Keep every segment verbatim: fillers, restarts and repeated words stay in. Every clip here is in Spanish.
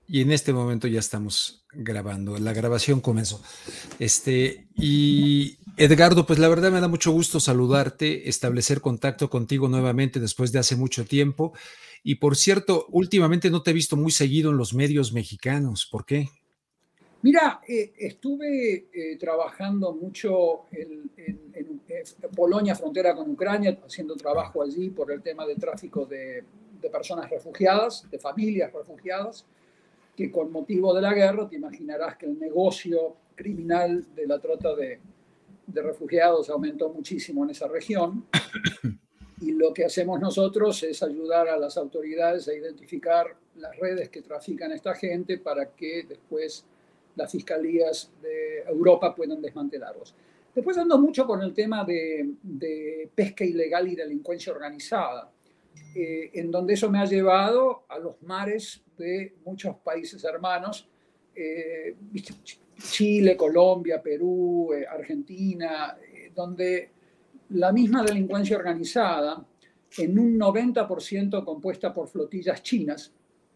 Y en este momento ya estamos grabando, la grabación comenzó. Este, y Edgardo, pues la verdad me da mucho gusto saludarte, establecer contacto contigo nuevamente después de hace mucho tiempo. Y por cierto, últimamente no te he visto muy seguido en los medios mexicanos. ¿Por qué? Mira, eh, estuve eh, trabajando mucho en, en, en, en, Polonia, frontera con Ucrania, haciendo Ah, trabajo allí por el tema de tráfico de, de personas refugiadas, de familias refugiadas, que con motivo de la guerra, te imaginarás que el negocio criminal de la trata de, de refugiados aumentó muchísimo en esa región. Y lo que hacemos nosotros es ayudar a las autoridades a identificar las redes que trafican a esta gente para que después las fiscalías de Europa puedan desmantelarlos. Después ando mucho con el tema de, de pesca ilegal y delincuencia organizada, eh, en donde eso me ha llevado a los mares de muchos países hermanos, eh, Chile, Colombia, Perú, eh, Argentina, eh, donde la misma delincuencia organizada, en un noventa por ciento compuesta por flotillas chinas,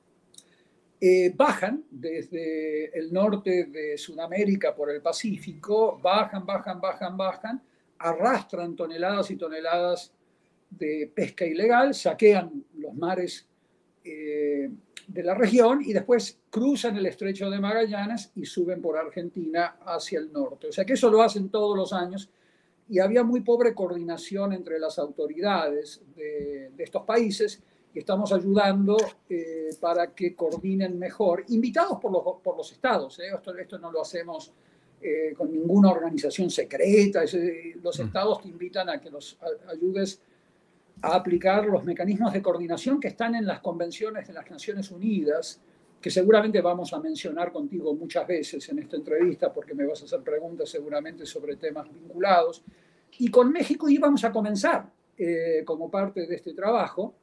eh, bajan desde el norte de Sudamérica por el Pacífico, bajan, bajan, bajan, bajan, arrastran toneladas y toneladas de pesca ilegal, saquean los mares eh, de la región y después cruzan el estrecho de Magallanes y suben por Argentina hacia el norte. O sea que eso lo hacen todos los años y había muy pobre coordinación entre las autoridades de, de estos países y estamos ayudando eh, para que coordinen mejor, invitados por los, por los estados. ¿eh? Esto, esto no lo hacemos eh, con ninguna organización secreta. Es, eh, los estados te invitan a que los a, ayudes a aplicar los mecanismos de coordinación que están en las convenciones de las Naciones Unidas, que seguramente vamos a mencionar contigo muchas veces en esta entrevista, porque me vas a hacer preguntas seguramente sobre temas vinculados. Y con México íbamos a comenzar eh, como parte de este trabajo,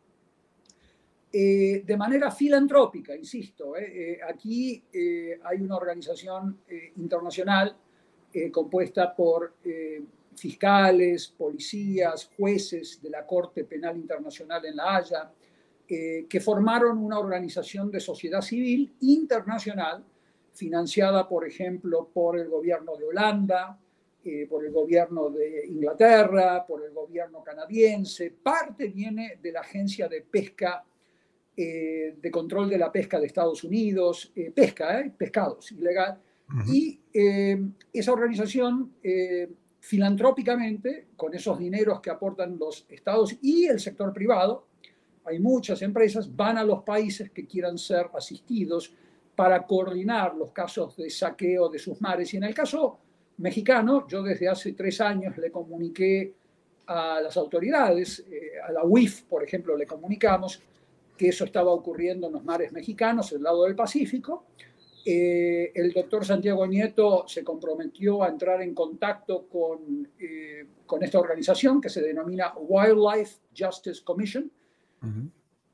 eh, de manera filantrópica, insisto. Eh, eh, aquí eh, hay una organización eh, internacional eh, compuesta por eh, fiscales, policías, jueces de la Corte Penal Internacional en La Haya, eh, que formaron una organización de sociedad civil internacional financiada, por ejemplo, por el gobierno de Holanda, eh, por el gobierno de Inglaterra, por el gobierno canadiense. Parte viene de la Agencia de Pesca, eh, de Control de la Pesca de Estados Unidos, eh, pesca, eh, pescados, ilegal. ujú. Y eh, esa organización, eh, filantrópicamente, con esos dineros que aportan los estados y el sector privado, hay muchas empresas, van a los países que quieran ser asistidos para coordinar los casos de saqueo de sus mares. Y en el caso mexicano, yo desde hace tres años le comuniqué a las autoridades, eh, a la U I F, por ejemplo, le comunicamos que eso estaba ocurriendo en los mares mexicanos, el lado del Pacífico. Eh, el doctor Santiago Nieto se comprometió a entrar en contacto con, eh, con esta organización que se denomina Wildlife Justice Commission. Uh-huh.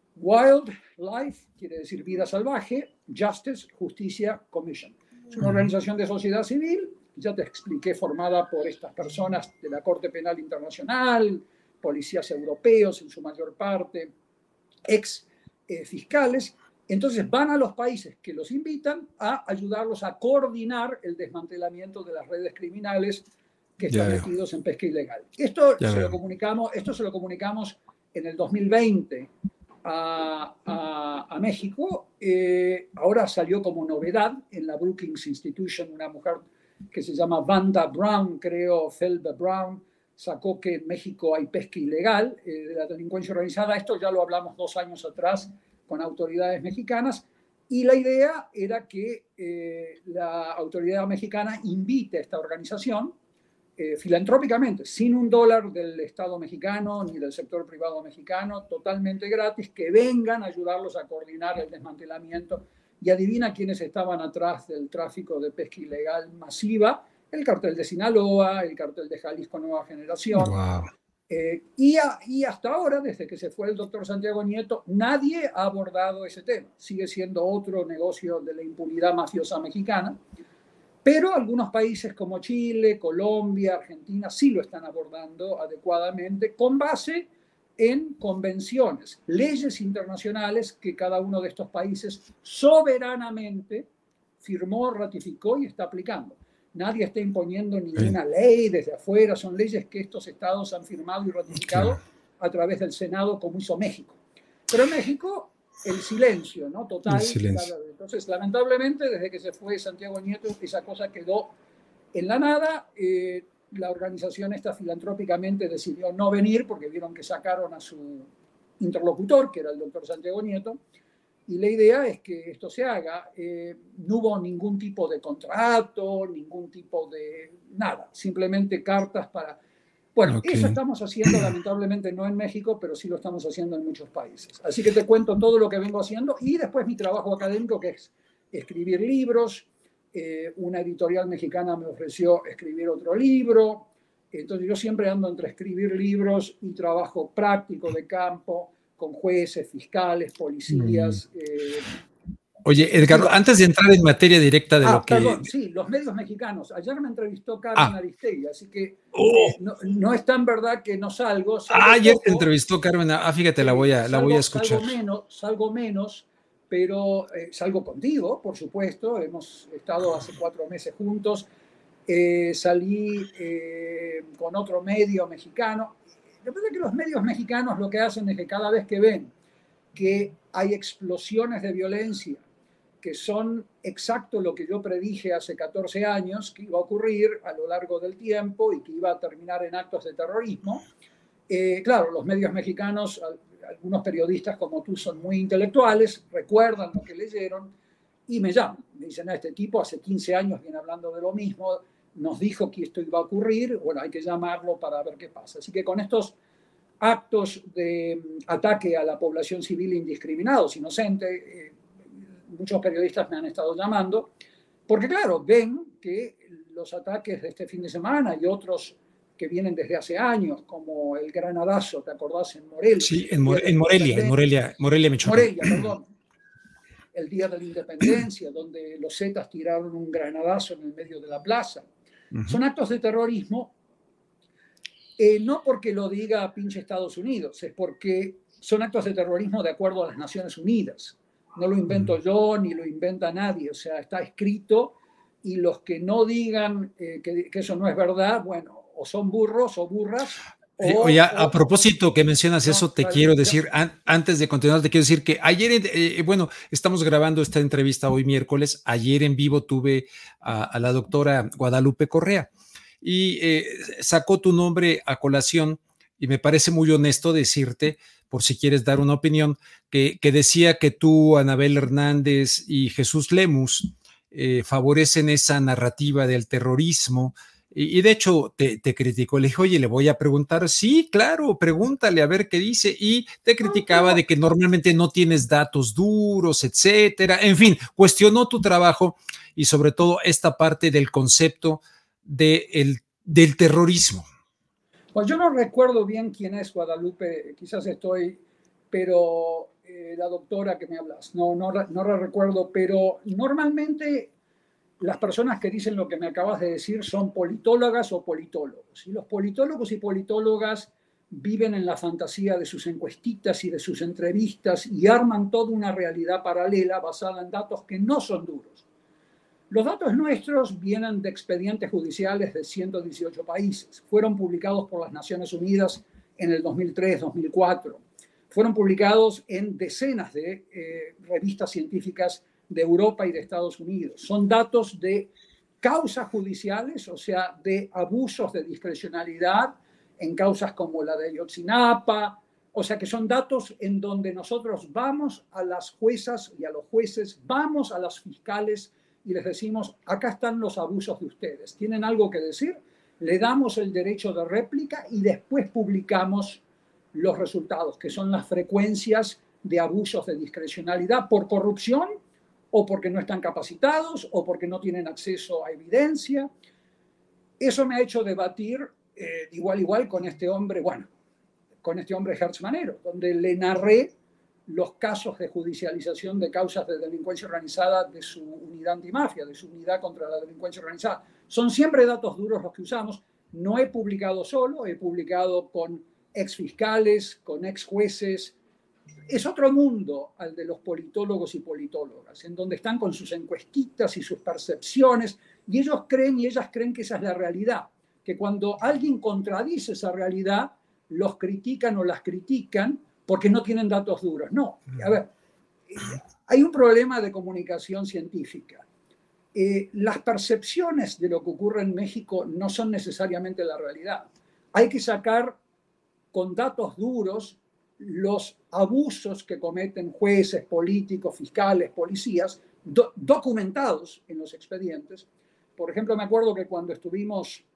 Wildlife quiere decir vida salvaje, Justice, Justicia Commission. Es una Uh-huh. organización de sociedad civil, ya te expliqué, formada por estas personas de la Corte Penal Internacional, policías europeos en su mayor parte, ex eh, fiscales. Entonces van a los países que los invitan a ayudarlos a coordinar el desmantelamiento de las redes criminales que Ya están veo, metidos en pesca ilegal. Esto ya se lo veo. comunicamos, esto se lo comunicamos en el dos mil veinte a, a, a México. Eh, ahora salió como novedad en la Brookings Institution una mujer que se llama Wanda Brown, creo, Felda Brown, sacó que en México hay pesca ilegal eh, de la delincuencia organizada. Esto ya lo hablamos dos años atrás con autoridades mexicanas. Y la idea era que eh, la autoridad mexicana invite a esta organización eh, filantrópicamente, sin un dólar del Estado mexicano ni del sector privado mexicano, totalmente gratis, que vengan a ayudarlos a coordinar el desmantelamiento. Y adivina quiénes estaban atrás del tráfico de pesca ilegal masiva: el cartel de Sinaloa, el cartel de Jalisco Nueva Generación. Wow. Eh, y, a, y hasta ahora, desde que se fue el doctor Santiago Nieto, nadie ha abordado ese tema. Sigue siendo otro negocio de la impunidad mafiosa mexicana. Pero algunos países como Chile, Colombia, Argentina sí lo están abordando adecuadamente con base en convenciones, leyes internacionales que cada uno de estos países soberanamente firmó, ratificó y está aplicando. Nadie está imponiendo ninguna ley desde afuera, son leyes que estos estados han firmado y ratificado a través del Senado, como hizo México. Pero en México, el silencio, ¿no? Total. El silencio. Entonces, lamentablemente, desde que se fue Santiago Nieto, esa cosa quedó en la nada. Eh, la organización esta filantrópicamente decidió no venir porque vieron que sacaron a su interlocutor, que era el doctor Santiago Nieto, y la idea es que esto se haga. Eh, no hubo ningún tipo de contrato, ningún tipo de nada, simplemente cartas para... Bueno, okay. Eso estamos haciendo lamentablemente no en México, pero sí lo estamos haciendo en muchos países. Así que te cuento todo lo que vengo haciendo y después mi trabajo académico, que es escribir libros. Eh, una editorial mexicana me ofreció escribir otro libro. Entonces yo siempre ando entre escribir libros y trabajo práctico de campo con jueces, fiscales, policías. Mm. Eh, Oye, Edgardo, antes de entrar en materia directa de ah, lo que... Perdón, sí, los medios mexicanos. Ayer me entrevistó Carmen ah. Aristegui, así que oh. eh, no, no es tan verdad que no salgo. salgo ah, ayer poco. te entrevistó Carmen. Ah, fíjate, sí, la, voy a, salgo, la voy a escuchar. Salgo menos, salgo menos pero eh, salgo contigo, por supuesto. Hemos estado hace cuatro meses juntos. Eh, salí eh, con otro medio mexicano. Lo que pasa es que los medios mexicanos lo que hacen es que cada vez que ven que hay explosiones de violencia que son exacto lo que yo predije hace catorce años que iba a ocurrir a lo largo del tiempo y que iba a terminar en actos de terrorismo, eh, claro, los medios mexicanos, algunos periodistas como tú son muy intelectuales, recuerdan lo que leyeron y me llaman. Me dicen, ah, este tipo hace quince años viene hablando de lo mismo, nos dijo que esto iba a ocurrir, bueno, hay que llamarlo para ver qué pasa. Así que con estos actos de ataque a la población civil indiscriminados, inocentes, eh, muchos periodistas me han estado llamando, porque claro, ven que los ataques de este fin de semana y otros que vienen desde hace años, como el granadazo, ¿te acordás? En Morelia. Sí, en, More, en Morelia, en Morelia, Morelia, Michoacán. Morelia, perdón. El día de la independencia, donde los Zetas tiraron un granadazo en el medio de la plaza. Uh-huh. Son actos de terrorismo, eh, no porque lo diga pinche Estados Unidos, es porque son actos de terrorismo de acuerdo a las Naciones Unidas. No lo invento uh-huh. yo, ni lo inventa nadie, o sea, está escrito, y los que no digan eh, que, que eso no es verdad, bueno, o son burros o burras. O, Oye, a, a propósito que mencionas no, eso, te vale, quiero decir, an, antes de continuar, te quiero decir que ayer, eh, bueno, estamos grabando esta entrevista hoy miércoles, ayer en vivo tuve a, a la doctora Guadalupe Correa y eh, sacó tu nombre a colación y me parece muy honesto decirte, por si quieres dar una opinión, que, que decía que tú, Anabel Hernández y Jesús Lemus eh, favorecen esa narrativa del terrorismo. Y, y de hecho te, te criticó, le dije, oye, le voy a preguntar, sí, claro, pregúntale a ver qué dice, y te criticaba de que normalmente no tienes datos duros, etcétera, en fin, cuestionó tu trabajo y sobre todo esta parte del concepto de el, del terrorismo. Pues yo no recuerdo bien quién es Guadalupe, quizás estoy, pero eh, la doctora que me hablas, no, no, no la recuerdo, pero normalmente las personas que dicen lo que me acabas de decir son politólogas o politólogos. Y los politólogos y politólogas viven en la fantasía de sus encuestitas y de sus entrevistas y arman toda una realidad paralela basada en datos que no son duros. Los datos nuestros vienen de expedientes judiciales de ciento dieciocho países. Fueron publicados por las Naciones Unidas en el dos mil tres, dos mil cuatro. Fueron publicados en decenas de eh, revistas científicas de Europa y de Estados Unidos. Son datos de causas judiciales, o sea, de abusos de discrecionalidad en causas como la de Ayotzinapa, o sea, que son datos en donde nosotros vamos a las juezas y a los jueces, vamos a las fiscales y les decimos, acá están los abusos de ustedes, ¿tienen algo que decir? Le damos el derecho de réplica y después publicamos los resultados, que son las frecuencias de abusos de discrecionalidad por corrupción o porque no están capacitados o porque no tienen acceso a evidencia. Eso me ha hecho debatir eh, igual igual con este hombre, bueno, con este hombre Hertz Manero, donde le narré los casos de judicialización de causas de delincuencia organizada de su unidad antimafia, de su unidad contra la delincuencia organizada. Son siempre datos duros los que usamos. No he publicado solo, he publicado con ex fiscales, con ex jueces. Es otro mundo al de los politólogos y politólogas, en donde están con sus encuestitas y sus percepciones, y ellos creen y ellas creen que esa es la realidad, que cuando alguien contradice esa realidad, los critican o las critican porque no tienen datos duros. No, a ver, hay un problema de comunicación científica. Eh, las percepciones de lo que ocurre en México no son necesariamente la realidad. Hay que sacar con datos duros los abusos que cometen jueces, políticos, fiscales, policías, do documentados en los expedientes. Por ejemplo, me acuerdo que cuando estuvimos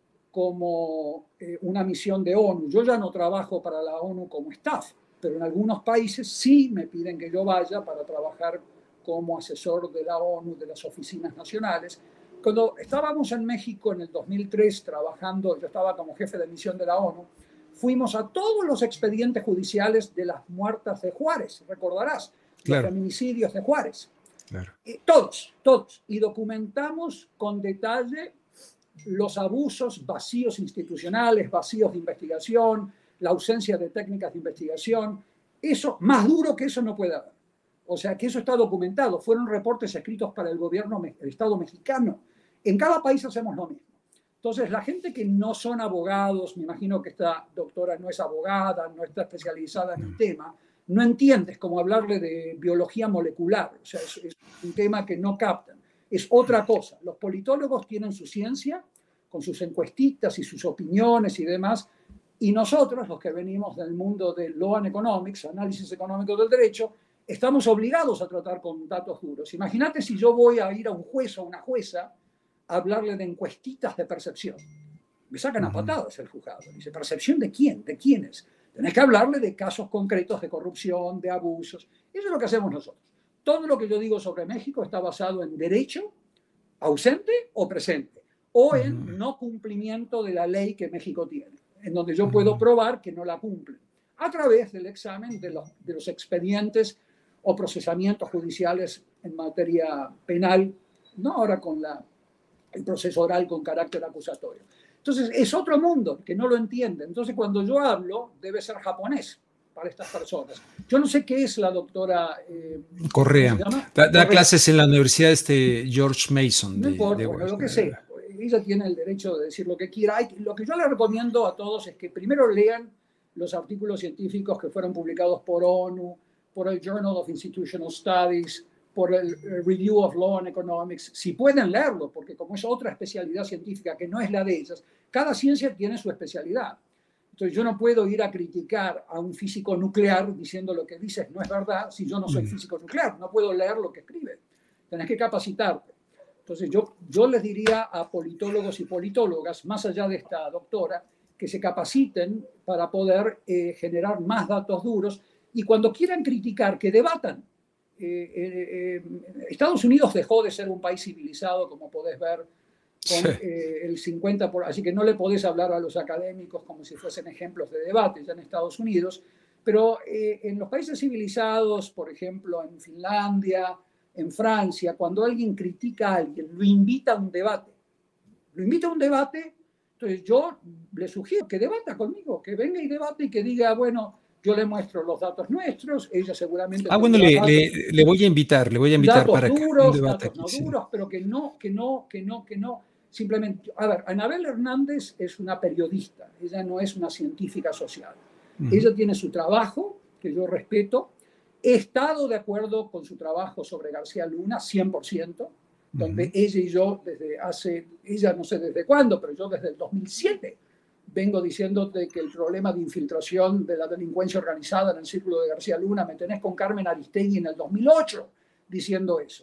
como eh, una misión de ONU, yo ya no trabajo para la ONU como staff, pero en algunos países sí me piden que yo vaya para trabajar como asesor de la ONU, de las oficinas nacionales. Cuando estábamos en México en el dos mil tres trabajando, yo estaba como jefe de misión de la ONU, fuimos a todos los expedientes judiciales de las muertas de Juárez, recordarás, claro. Los feminicidios de Juárez. Claro. Eh, todos, todos. Y documentamos con detalle los abusos, vacíos institucionales, vacíos de investigación, la ausencia de técnicas de investigación. Eso, más duro que eso no puede haber. O sea, que eso está documentado. Fueron reportes escritos para el gobierno, el Estado mexicano. En cada país hacemos lo mismo. Entonces, la gente que no son abogados, me imagino que esta doctora no es abogada, no está especializada en el tema, no entiendes cómo hablarle de biología molecular. O sea, es, es un tema que no captan. Es otra cosa. Los politólogos tienen su ciencia, con sus encuestitas y sus opiniones y demás, y nosotros, los que venimos del mundo del Law and Economics, análisis económico del derecho, estamos obligados a tratar con datos duros. Imagínate si yo voy a ir a un juez o una jueza a hablarle de encuestitas de percepción. Me sacan a patadas el juzgado. Dice, ¿percepción de quién? ¿De quiénes? Tenés que hablarle de casos concretos de corrupción, de abusos. Eso es lo que hacemos nosotros. Todo lo que yo digo sobre México está basado en derecho, ausente o presente, o en no cumplimiento de la ley que México tiene, en donde yo puedo probar que no la cumplen, a través del examen de los, de los expedientes o procesamientos judiciales en materia penal, no ahora con la el proceso oral con carácter acusatorio. Entonces, es otro mundo que no lo entiende. Entonces, cuando yo hablo, debe ser japonés para estas personas. Yo no sé qué es la doctora eh, Correa. Da, da clases en la Universidad este George Mason. No de, importa, de bueno, lo que sea. Ella tiene el derecho de decir lo que quiera. Hay, lo que yo le recomiendo a todos es que primero lean los artículos científicos que fueron publicados por ONU, por el Journal of Institutional Studies, por el Review of Law and Economics, si pueden leerlo, porque como es otra especialidad científica que no es la de ellas, cada ciencia tiene su especialidad. Entonces yo no puedo ir a criticar a un físico nuclear diciendo lo que dices no es verdad si yo no soy físico nuclear, no puedo leer lo que escribe. Tenés que capacitarte. Entonces yo, yo les diría a politólogos y politólogas, más allá de esta doctora, que se capaciten para poder eh, generar más datos duros y cuando quieran criticar, que debatan. Eh, eh, eh, Estados Unidos dejó de ser un país civilizado, como podés ver, con eh, el cincuenta por ciento, así que no le podés hablar a los académicos como si fuesen ejemplos de debate ya en Estados Unidos, pero eh, en los países civilizados, por ejemplo, en Finlandia, en Francia, cuando alguien critica a alguien, lo invita a un debate, lo invita a un debate, entonces yo le sugiero que debata conmigo, que venga y debate y que diga, bueno, yo le muestro los datos nuestros, ella seguramente... Ah, bueno, le, le, le voy a invitar, le voy a invitar datos para duros, que un debate datos no aquí, sí. duros, pero que no, que no, que no, que no, simplemente... A ver, Anabel Hernández es una periodista, ella no es una científica social. Uh-huh. Ella tiene su trabajo, que yo respeto, he estado de acuerdo con su trabajo sobre García Luna, cien por ciento, donde uh-huh. ella y yo desde hace, ella no sé desde cuándo, pero yo desde el dos mil siete, vengo diciéndote que el problema de infiltración de la delincuencia organizada en el círculo de García Luna, me tenés con Carmen Aristegui en el dos mil ocho diciendo eso.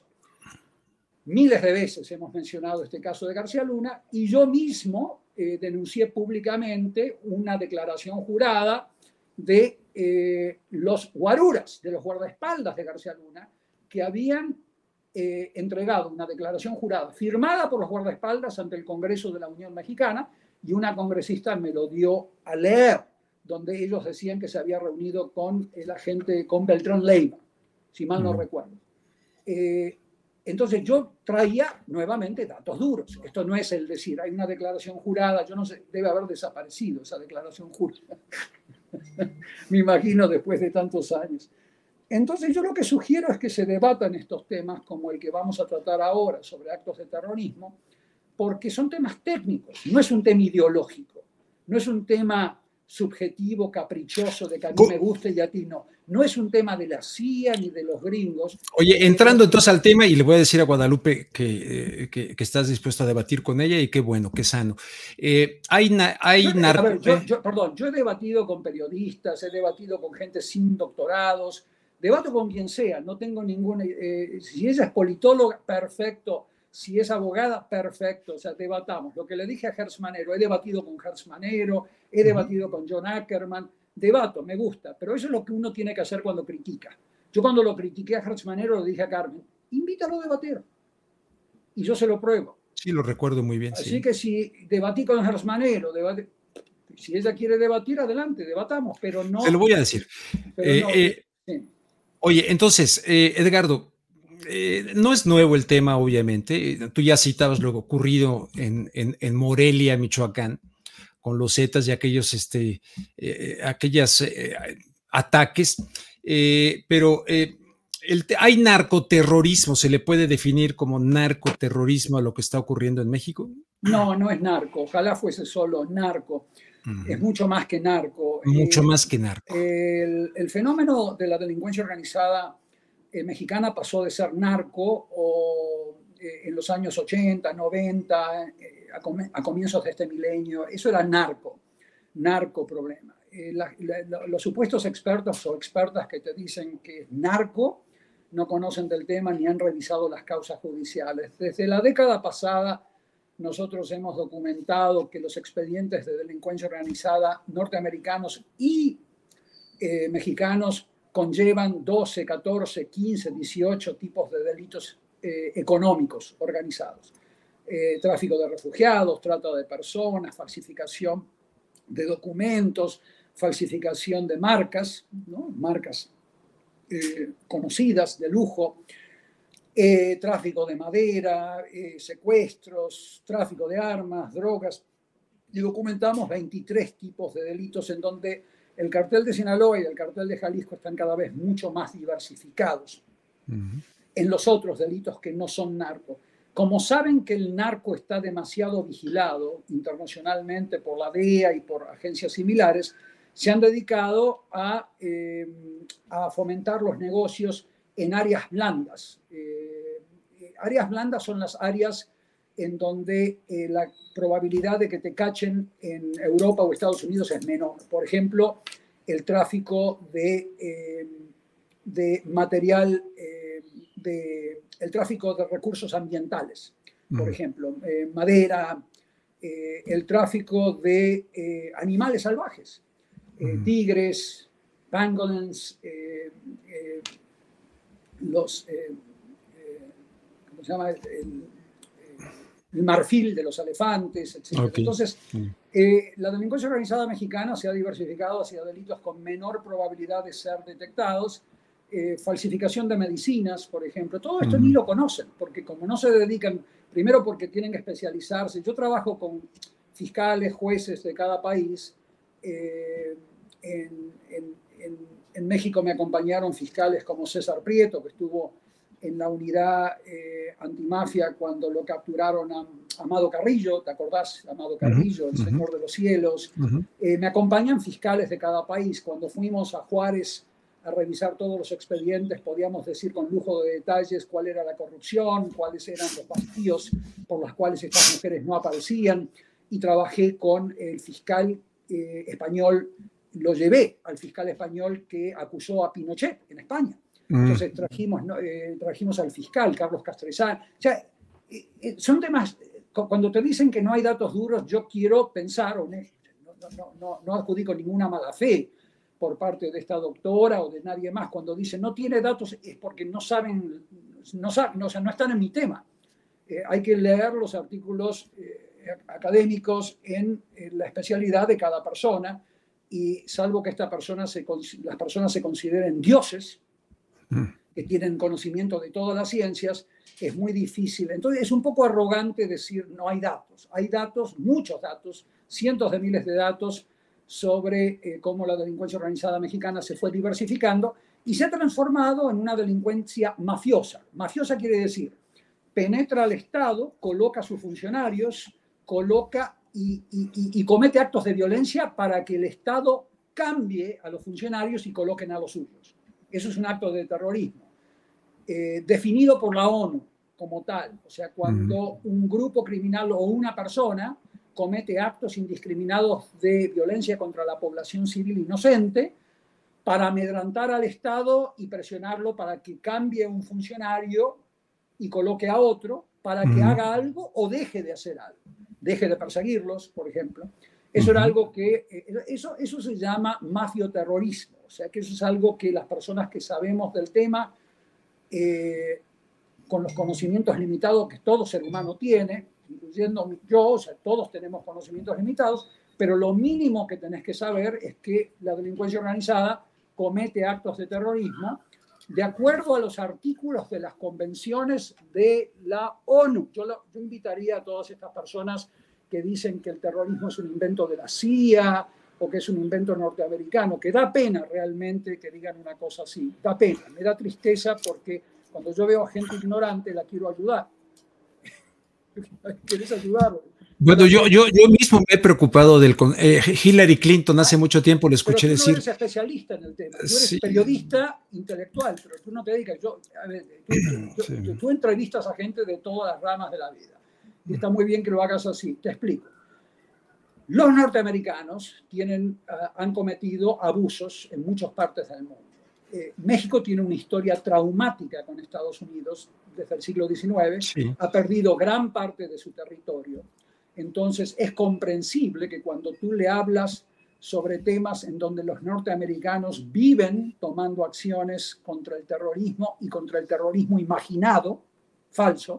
Miles de veces hemos mencionado este caso de García Luna y yo mismo eh, denuncié públicamente una declaración jurada de eh, los guaruras, de los guardaespaldas de García Luna, que habían eh, entregado una declaración jurada firmada por los guardaespaldas ante el Congreso de la Unión Mexicana, y una congresista me lo dio a leer, donde ellos decían que se había reunido con el agente, con Beltrán Leiva, si mal no uh-huh. recuerdo. Eh, Entonces yo traía nuevamente datos duros. Esto no es el decir, hay una declaración jurada, yo no sé, debe haber desaparecido esa declaración jurada. Me imagino después de tantos años. Entonces yo lo que sugiero es que se debatan estos temas como el que vamos a tratar ahora sobre actos de terrorismo, porque son temas técnicos, no es un tema ideológico, no es un tema subjetivo, caprichoso, de que a mí me guste y a ti no. No es un tema de la C I A ni de los gringos. Oye, entrando entonces al tema, y le voy a decir a Guadalupe que, eh, que, que estás dispuesto a debatir con ella, y qué bueno, qué sano. Eh, hay na, hay yo, narco... a ver, yo, yo, perdón, yo he debatido con periodistas, he debatido con gente sin doctorados, debato con quien sea, no tengo ninguna... Eh, si ella es politóloga, perfecto. Si es abogada, perfecto, o sea, debatamos. Lo que le dije a Hertz Manero, he debatido con Hertz Manero, he debatido con John Ackerman, debato, me gusta, pero eso es lo que uno tiene que hacer cuando critica. Yo cuando lo critiqué a Hertz Manero, le dije a Carmen, invítalo a debatir, y yo se lo pruebo. Sí, lo recuerdo muy bien. Así sí. que si debatí con Hertz Manero, debate, si ella quiere debatir, adelante, debatamos, pero no... Se lo voy a decir. Eh, no, eh, sí. Oye, entonces, eh, Edgardo, Eh, no es nuevo el tema, obviamente. Tú ya citabas lo ocurrido en, en, en Morelia, Michoacán, con los Zetas y aquellos, este, eh, aquellas eh, ataques. Eh, pero eh, el, ¿hay narcoterrorismo? ¿Se le puede definir como narcoterrorismo a lo que está ocurriendo en México? No, no es narco. Ojalá fuese solo narco. Uh-huh. Es mucho más que narco. Mucho eh, más que narco. El, el fenómeno de la delincuencia organizada Eh, mexicana pasó de ser narco o, eh, en los años ochenta, noventa, eh, a, com a comienzos de este milenio. Eso era narco, narco problema. Eh, la, la, los supuestos expertos o expertas que te dicen que es narco no conocen del tema ni han revisado las causas judiciales. Desde la década pasada nosotros hemos documentado que los expedientes de delincuencia organizada norteamericanos y eh, mexicanos conllevan doce, catorce, quince, dieciocho tipos de delitos eh, económicos organizados. Eh, tráfico de refugiados, trata de personas, falsificación de documentos, falsificación de marcas, ¿no? marcas eh, conocidas de lujo, eh, tráfico de madera, eh, secuestros, tráfico de armas, drogas. Y documentamos veintitrés tipos de delitos en donde el cartel de Sinaloa y el cartel de Jalisco están cada vez mucho más diversificados uh-huh. en los otros delitos que no son narco. Como saben que el narco está demasiado vigilado internacionalmente por la D E A y por agencias similares, se han dedicado a, eh, a fomentar los negocios en áreas blandas. Eh, áreas blandas son las áreas en donde eh, la probabilidad de que te cachen en Europa o Estados Unidos es menor. Por ejemplo, el tráfico de, eh, de material, eh, de, el tráfico de recursos ambientales, por mm. ejemplo, eh, madera, eh, el tráfico de eh, animales salvajes, mm. tigres, pangolins, eh, eh, los, eh, eh, ¿cómo se llama? El, el marfil de los elefantes, etcétera. Okay. Entonces, eh, la delincuencia organizada mexicana se ha diversificado hacia delitos con menor probabilidad de ser detectados, eh, falsificación de medicinas, por ejemplo. Todo esto mm. ni lo conocen, porque como no se dedican, primero porque tienen que especializarse. Yo trabajo con fiscales, jueces de cada país. Eh, en, en, en, en México me acompañaron fiscales como César Prieto, que estuvo en la unidad eh, antimafia cuando lo capturaron a, a Amado Carrillo, ¿te acordás? Amado Carrillo, uh-huh, el señor uh-huh. de los cielos. Uh-huh. eh, me acompañan fiscales de cada país. Cuando fuimos a Juárez a revisar todos los expedientes, podíamos decir con lujo de detalles cuál era la corrupción, cuáles eran los vacíos por los cuales estas mujeres no aparecían. Y trabajé con el fiscal eh, español, lo llevé al fiscal español que acusó a Pinochet en España. Entonces trajimos, eh, trajimos al fiscal, Carlos Castresana. O sea, eh, son temas, cuando te dicen que no hay datos duros, yo quiero pensar, no, no, no, no adjudico ninguna mala fe por parte de esta doctora o de nadie más. Cuando dicen no tiene datos es porque no saben, no, saben, no, o sea, no están en mi tema. Eh, hay que leer los artículos eh, académicos en, en la especialidad de cada persona y salvo que esta persona se, las personas se consideren dioses, que tienen conocimiento de todas las ciencias, es muy difícil. Entonces es un poco arrogante decir no hay datos. Hay datos, muchos datos, cientos de miles de datos sobre eh, cómo la delincuencia organizada mexicana se fue diversificando y se ha transformado en una delincuencia mafiosa. Mafiosa quiere decir, penetra al Estado, coloca a sus funcionarios, coloca y, y, y comete actos de violencia para que el Estado cambie a los funcionarios y coloquen a los suyos. Eso es un acto de terrorismo, eh, definido por la ONU como tal. O sea, cuando un grupo criminal o una persona comete actos indiscriminados de violencia contra la población civil inocente para amedrantar al Estado y presionarlo para que cambie un funcionario y coloque a otro para que uh-huh. haga algo o deje de hacer algo. Deje de perseguirlos, por ejemplo. Eso uh-huh. era algo que, eso, eso se llama mafioterrorismo. O sea, que eso es algo que las personas que sabemos del tema, eh, con los conocimientos limitados que todo ser humano tiene, incluyendo yo, o sea, todos tenemos conocimientos limitados, pero lo mínimo que tenés que saber es que la delincuencia organizada comete actos de terrorismo de acuerdo a los artículos de las convenciones de la ONU. Yo, lo, yo invitaría a todas estas personas que dicen que el terrorismo es un invento de la C I A o que es un invento norteamericano, que da pena realmente que digan una cosa así. Da pena, me da tristeza porque cuando yo veo a gente ignorante la quiero ayudar. ¿Querés ayudarlo? Bueno, yo, yo, yo mismo me he preocupado del... Eh, Hillary Clinton hace mucho tiempo le escuché pero tú decir... no eres especialista en el tema, tú eres sí. periodista intelectual, pero tú no te dedicas... Yo, a ver, tú, tú, sí. tú, tú entrevistas a gente de todas las ramas de la vida. Y está muy bien que lo hagas así. Te explico. Los norteamericanos tienen, uh, han cometido abusos en muchas partes del mundo. Eh, México tiene una historia traumática con Estados Unidos desde el siglo diecinueve. Sí. Ha perdido gran parte de su territorio. Entonces es comprensible que cuando tú le hablas sobre temas en donde los norteamericanos viven tomando acciones contra el terrorismo y contra el terrorismo imaginado, falso,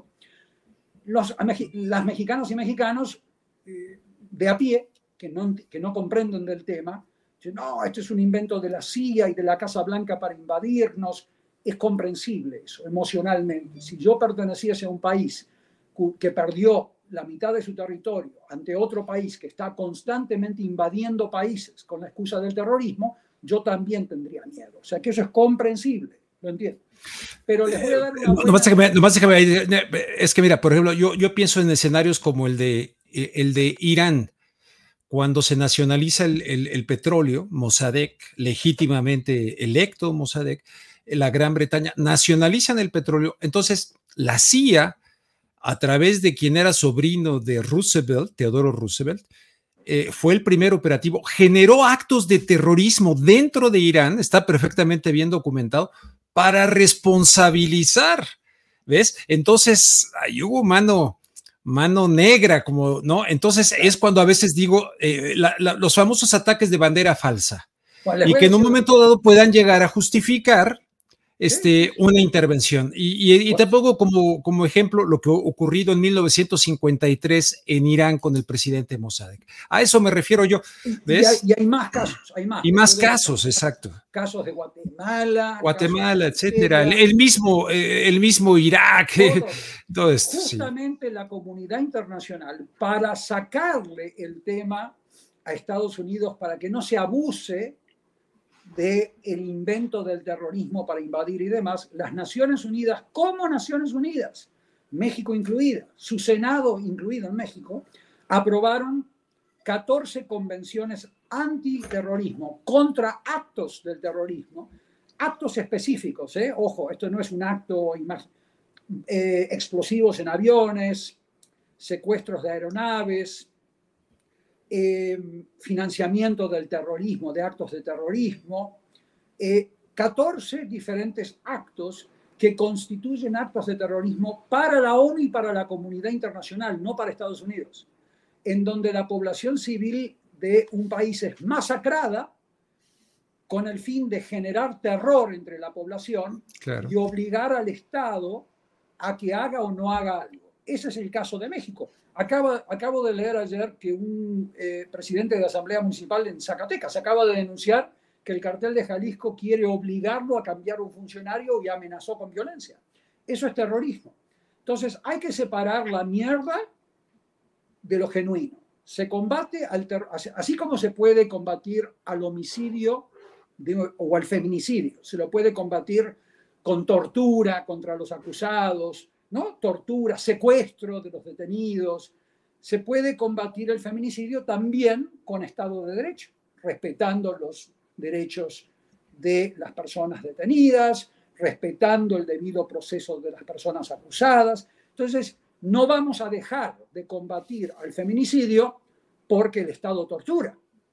los las mexicanos y mexicanos eh, de a pie, que no, que no comprenden del tema, dicen, no, esto es un invento de la C I A y de la Casa Blanca para invadirnos. Es comprensible eso, emocionalmente. Si yo perteneciese a un país que perdió la mitad de su territorio ante otro país que está constantemente invadiendo países con la excusa del terrorismo, yo también tendría miedo. O sea que eso es comprensible, lo entiendo. Pero les voy a dar una buena... Nomás déjame, nomás déjame, es que mira, por ejemplo, yo, yo pienso en escenarios como el de, el de Irán, cuando se nacionaliza el, el, el petróleo, Mossadegh, legítimamente electo Mossadegh, la Gran Bretaña, nacionalizan el petróleo, entonces la C I A, a través de quien era sobrino de Roosevelt, Teodoro Roosevelt, eh, fue el primer operativo, generó actos de terrorismo dentro de Irán, está perfectamente bien documentado, para responsabilizar, ¿ves? Entonces, ahí hubo mano, mano negra, como, ¿no? Entonces es cuando a veces digo, eh, la, la, los famosos ataques de bandera falsa, y que en un momento dado puedan llegar a justificar Este, una intervención. Y, y, y te pongo como, como ejemplo lo que ha ocurrido en mil novecientos cincuenta y tres en Irán con el presidente Mossadegh. A eso me refiero yo. ¿Ves? Y hay, y hay más casos. Hay más, y más casos, exacto. Casos de Guatemala. Guatemala, etcétera. El, el, mismo, el mismo Irak. Todo, todo esto. Justamente sí. La comunidad internacional, para sacarle el tema a Estados Unidos, para que no se abuse del invento del terrorismo para invadir y demás, las Naciones Unidas, como Naciones Unidas, México incluida, su Senado incluido en México, aprobaron catorce convenciones antiterrorismo contra actos del terrorismo, actos específicos, ¿eh? Ojo, esto no es un acto, eh, explosivos en aviones, secuestros de aeronaves, Eh, financiamiento del terrorismo, de actos de terrorismo, eh, catorce diferentes actos que constituyen actos de terrorismo para la ONU y para la comunidad internacional, no para Estados Unidos, en donde la población civil de un país es masacrada con el fin de generar terror entre la población, claro, y obligar al Estado a que haga o no haga algo. Ese es el caso de México. Acaba, acabo de leer ayer que un eh, presidente de la Asamblea Municipal en Zacatecas acaba de denunciar que el cartel de Jalisco quiere obligarlo a cambiar un funcionario y amenazó con violencia. Eso es terrorismo. Entonces hay que separar la mierda de lo genuino. Se combate al ter- así como se puede combatir al homicidio de, o al feminicidio, se lo puede combatir con tortura contra los acusados, ¿no? Tortura, secuestro de los detenidos. Se puede combatir el feminicidio también con Estado de Derecho, respetando los derechos de las personas detenidas, respetando el debido proceso de las personas acusadas. Entonces, no vamos a dejar de combatir al feminicidio porque el Estado tortura.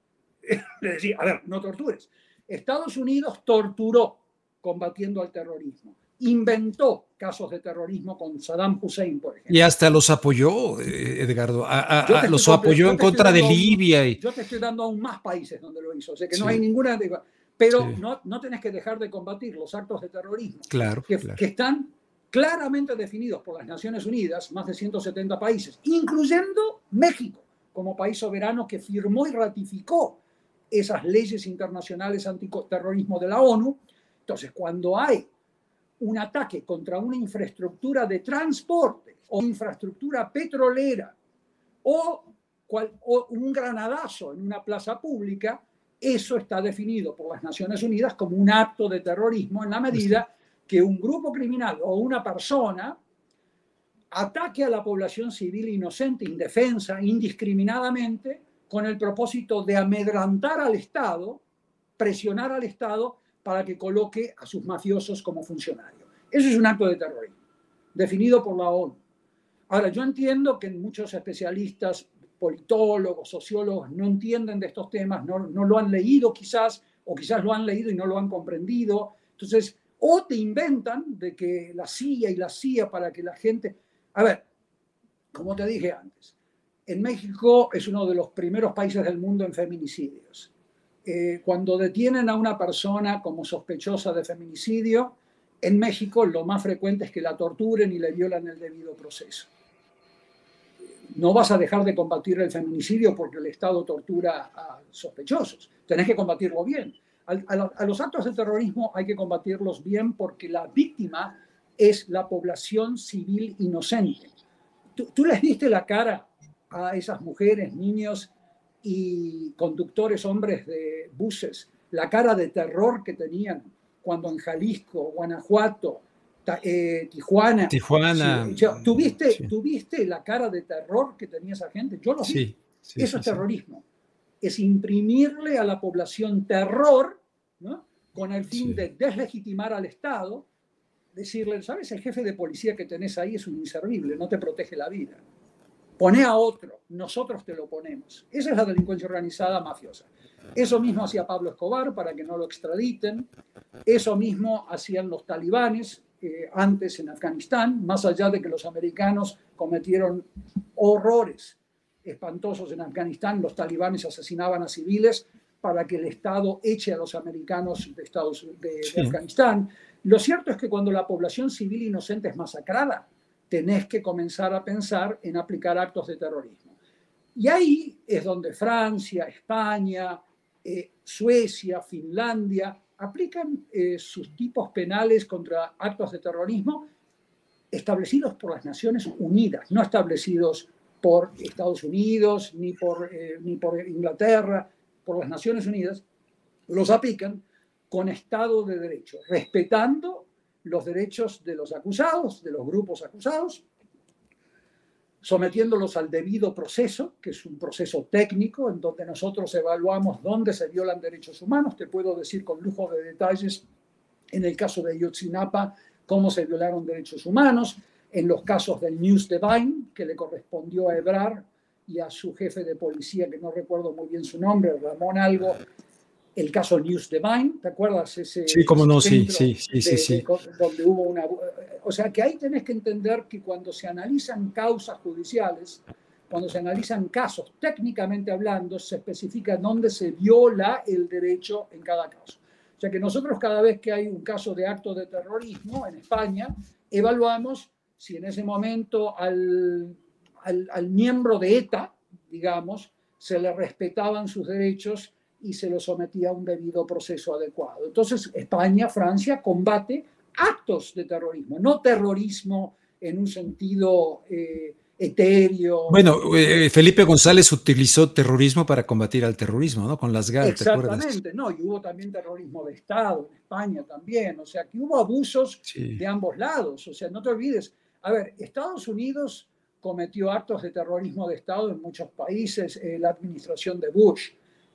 Le decía, a ver, no tortures. Estados Unidos torturó combatiendo al terrorismo. Inventó casos de terrorismo con Saddam Hussein, por ejemplo. Y hasta los apoyó, Edgardo. A, a, Yo te los estoy, apoyó yo en te estoy contra de dando aún- Libia. Y... Yo te estoy dando aún más países donde lo hizo. O sea que Sí. no hay ninguna... de- Pero Sí. no, no tenés que dejar de combatir los actos de terrorismo Claro, que, claro. que están claramente definidos por las Naciones Unidas, más de ciento setenta países, incluyendo México, como país soberano que firmó y ratificó esas leyes internacionales antiterrorismo de la ONU. Entonces, cuando hay un ataque contra una infraestructura de transporte o infraestructura petrolera o, cual, o un granadazo en una plaza pública, eso está definido por las Naciones Unidas como un acto de terrorismo en la medida que un grupo criminal o una persona ataque a la población civil inocente, indefensa, indiscriminadamente, con el propósito de amedrantar al Estado, presionar al Estado para que coloque a sus mafiosos como funcionarios. Eso es un acto de terrorismo, definido por la ONU. Ahora, yo entiendo que muchos especialistas, politólogos, sociólogos, no entienden de estos temas, no, no lo han leído quizás, o quizás lo han leído y no lo han comprendido. Entonces, o te inventan de que la C I A y la C I A para que la gente... A ver, como te dije antes, en México es uno de los primeros países del mundo en feminicidios. Eh, cuando detienen a una persona como sospechosa de feminicidio, en México lo más frecuente es que la torturen y le violan el debido proceso. No vas a dejar de combatir el feminicidio porque el Estado tortura a sospechosos. Tenés que combatirlo bien. A, a, a los actos de terrorismo hay que combatirlos bien porque la víctima es la población civil inocente. ¿Tú, tú les diste la cara a esas mujeres, niños y conductores hombres de buses, la cara de terror que tenían cuando en Jalisco, Guanajuato, eh, Tijuana. Tijuana. Sí, yo, ¿tuviste, Sí. ¿Tuviste la cara de terror que tenía esa gente? Yo lo vi. Sí, sí, Eso sí, es terrorismo. Sí. Es imprimirle a la población terror, ¿no? Con el fin sí. de deslegitimar al Estado, decirle, ¿sabes? El jefe de policía que tenés ahí es un inservible, no te protege la vida. Poné a otro, nosotros te lo ponemos. Esa es la delincuencia organizada mafiosa. Eso mismo hacía Pablo Escobar para que no lo extraditen. Eso mismo hacían los talibanes eh, antes en Afganistán, más allá de que los americanos cometieron horrores espantosos en Afganistán, los talibanes asesinaban a civiles para que el Estado eche a los americanos de, Estados, de, sí. de Afganistán. Lo cierto es que cuando la población civil inocente es masacrada, tenés que comenzar a pensar en aplicar actos de terrorismo. Y ahí es donde Francia, España, eh, Suecia, Finlandia aplican eh, sus tipos penales contra actos de terrorismo establecidos por las Naciones Unidas, no establecidos por Estados Unidos, ni por, eh, ni por Inglaterra, por las Naciones Unidas, los aplican con Estado de Derecho, respetando los derechos de los acusados, de los grupos acusados, sometiéndolos al debido proceso, que es un proceso técnico en donde nosotros evaluamos dónde se violan derechos humanos. Te puedo decir con lujo de detalles, en el caso de Ayotzinapa, cómo se violaron derechos humanos, en los casos del News Divine, que le correspondió a Ebrard y a su jefe de policía, que no recuerdo muy bien su nombre, Ramón algo, el caso News Divine, ¿te acuerdas? Ese, sí, cómo no, sí, centro sí, sí, sí, de, sí. De, donde hubo una... O sea, que ahí tenés que entender que cuando se analizan causas judiciales, cuando se analizan casos, técnicamente hablando, se especifica dónde se viola el derecho en cada caso. O sea, que nosotros cada vez que hay un caso de acto de terrorismo en España, evaluamos si en ese momento al, al, al miembro de ETA, digamos, se le respetaban sus derechos y se lo sometía a un debido proceso adecuado. Entonces, España, Francia combate actos de terrorismo, no terrorismo en un sentido eh, etéreo. Bueno, eh, Felipe González utilizó terrorismo para combatir al terrorismo, ¿no? Con las GAL, ¿te acuerdas? Exactamente, no, y hubo también terrorismo de Estado en España también, o sea, que hubo abusos Sí. de ambos lados, o sea, no te olvides, a ver, Estados Unidos cometió actos de terrorismo de Estado en muchos países, eh, la administración de Bush.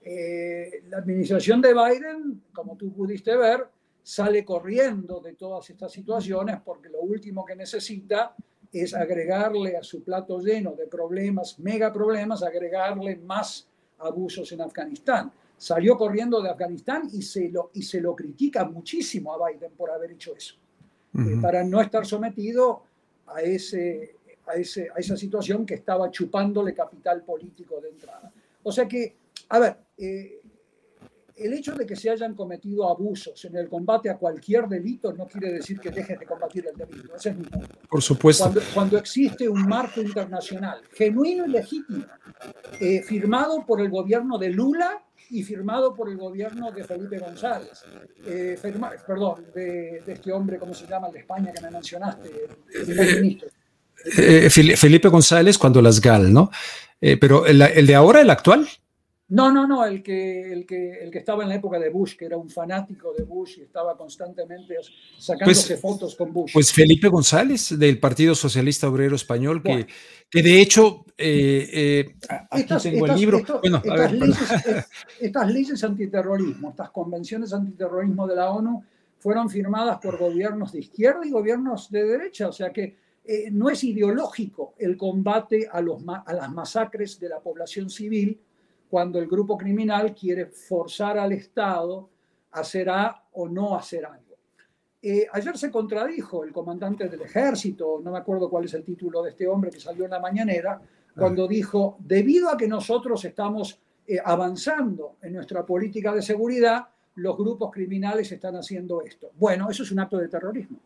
Eh, la administración de Biden, como tú pudiste ver, sale corriendo de todas estas situaciones porque lo último que necesita es agregarle a su plato lleno de problemas, mega problemas, agregarle más abusos en Afganistán. Salió corriendo de Afganistán y se lo, y se lo critica muchísimo a Biden por haber hecho eso, uh-huh. eh, para no estar sometido a, ese, a, ese, a esa situación que estaba chupándole capital político de entrada. O sea que, a ver, eh, el hecho de que se hayan cometido abusos en el combate a cualquier delito no quiere decir que dejes de combatir el delito. Ese es mi punto. Por supuesto. Cuando, cuando existe un marco internacional genuino y legítimo, eh, firmado por el gobierno de Lula y firmado por el gobierno de Felipe González, eh, firma, perdón, de, de este hombre, ¿cómo se llama? El de España que me mencionaste, el primer ministro. Eh, Felipe González cuando las GAL, ¿no? Eh, pero el, el de ahora, el actual. No, no, no, el que, el, que, el que estaba en la época de Bush, que era un fanático de Bush y estaba constantemente sacándose pues, fotos con Bush. Pues Felipe González, del Partido Socialista Obrero Español, bueno. que, que de hecho, eh, eh, aquí estas, tengo estas, el libro. Esto, bueno, estas, ver, leyes, estas leyes antiterrorismo, estas convenciones antiterrorismo de la ONU fueron firmadas por gobiernos de izquierda y gobiernos de derecha, o sea que eh, no es ideológico el combate a, los, a las masacres de la población civil cuando el grupo criminal quiere forzar al Estado a hacer A o no hacer algo. Eh, ayer se contradijo el comandante del ejército, no me acuerdo cuál es el título de este hombre que salió en la mañanera, cuando dijo, debido a que nosotros estamos eh, avanzando en nuestra política de seguridad, los grupos criminales están haciendo esto. Bueno, eso es un acto de terrorismo.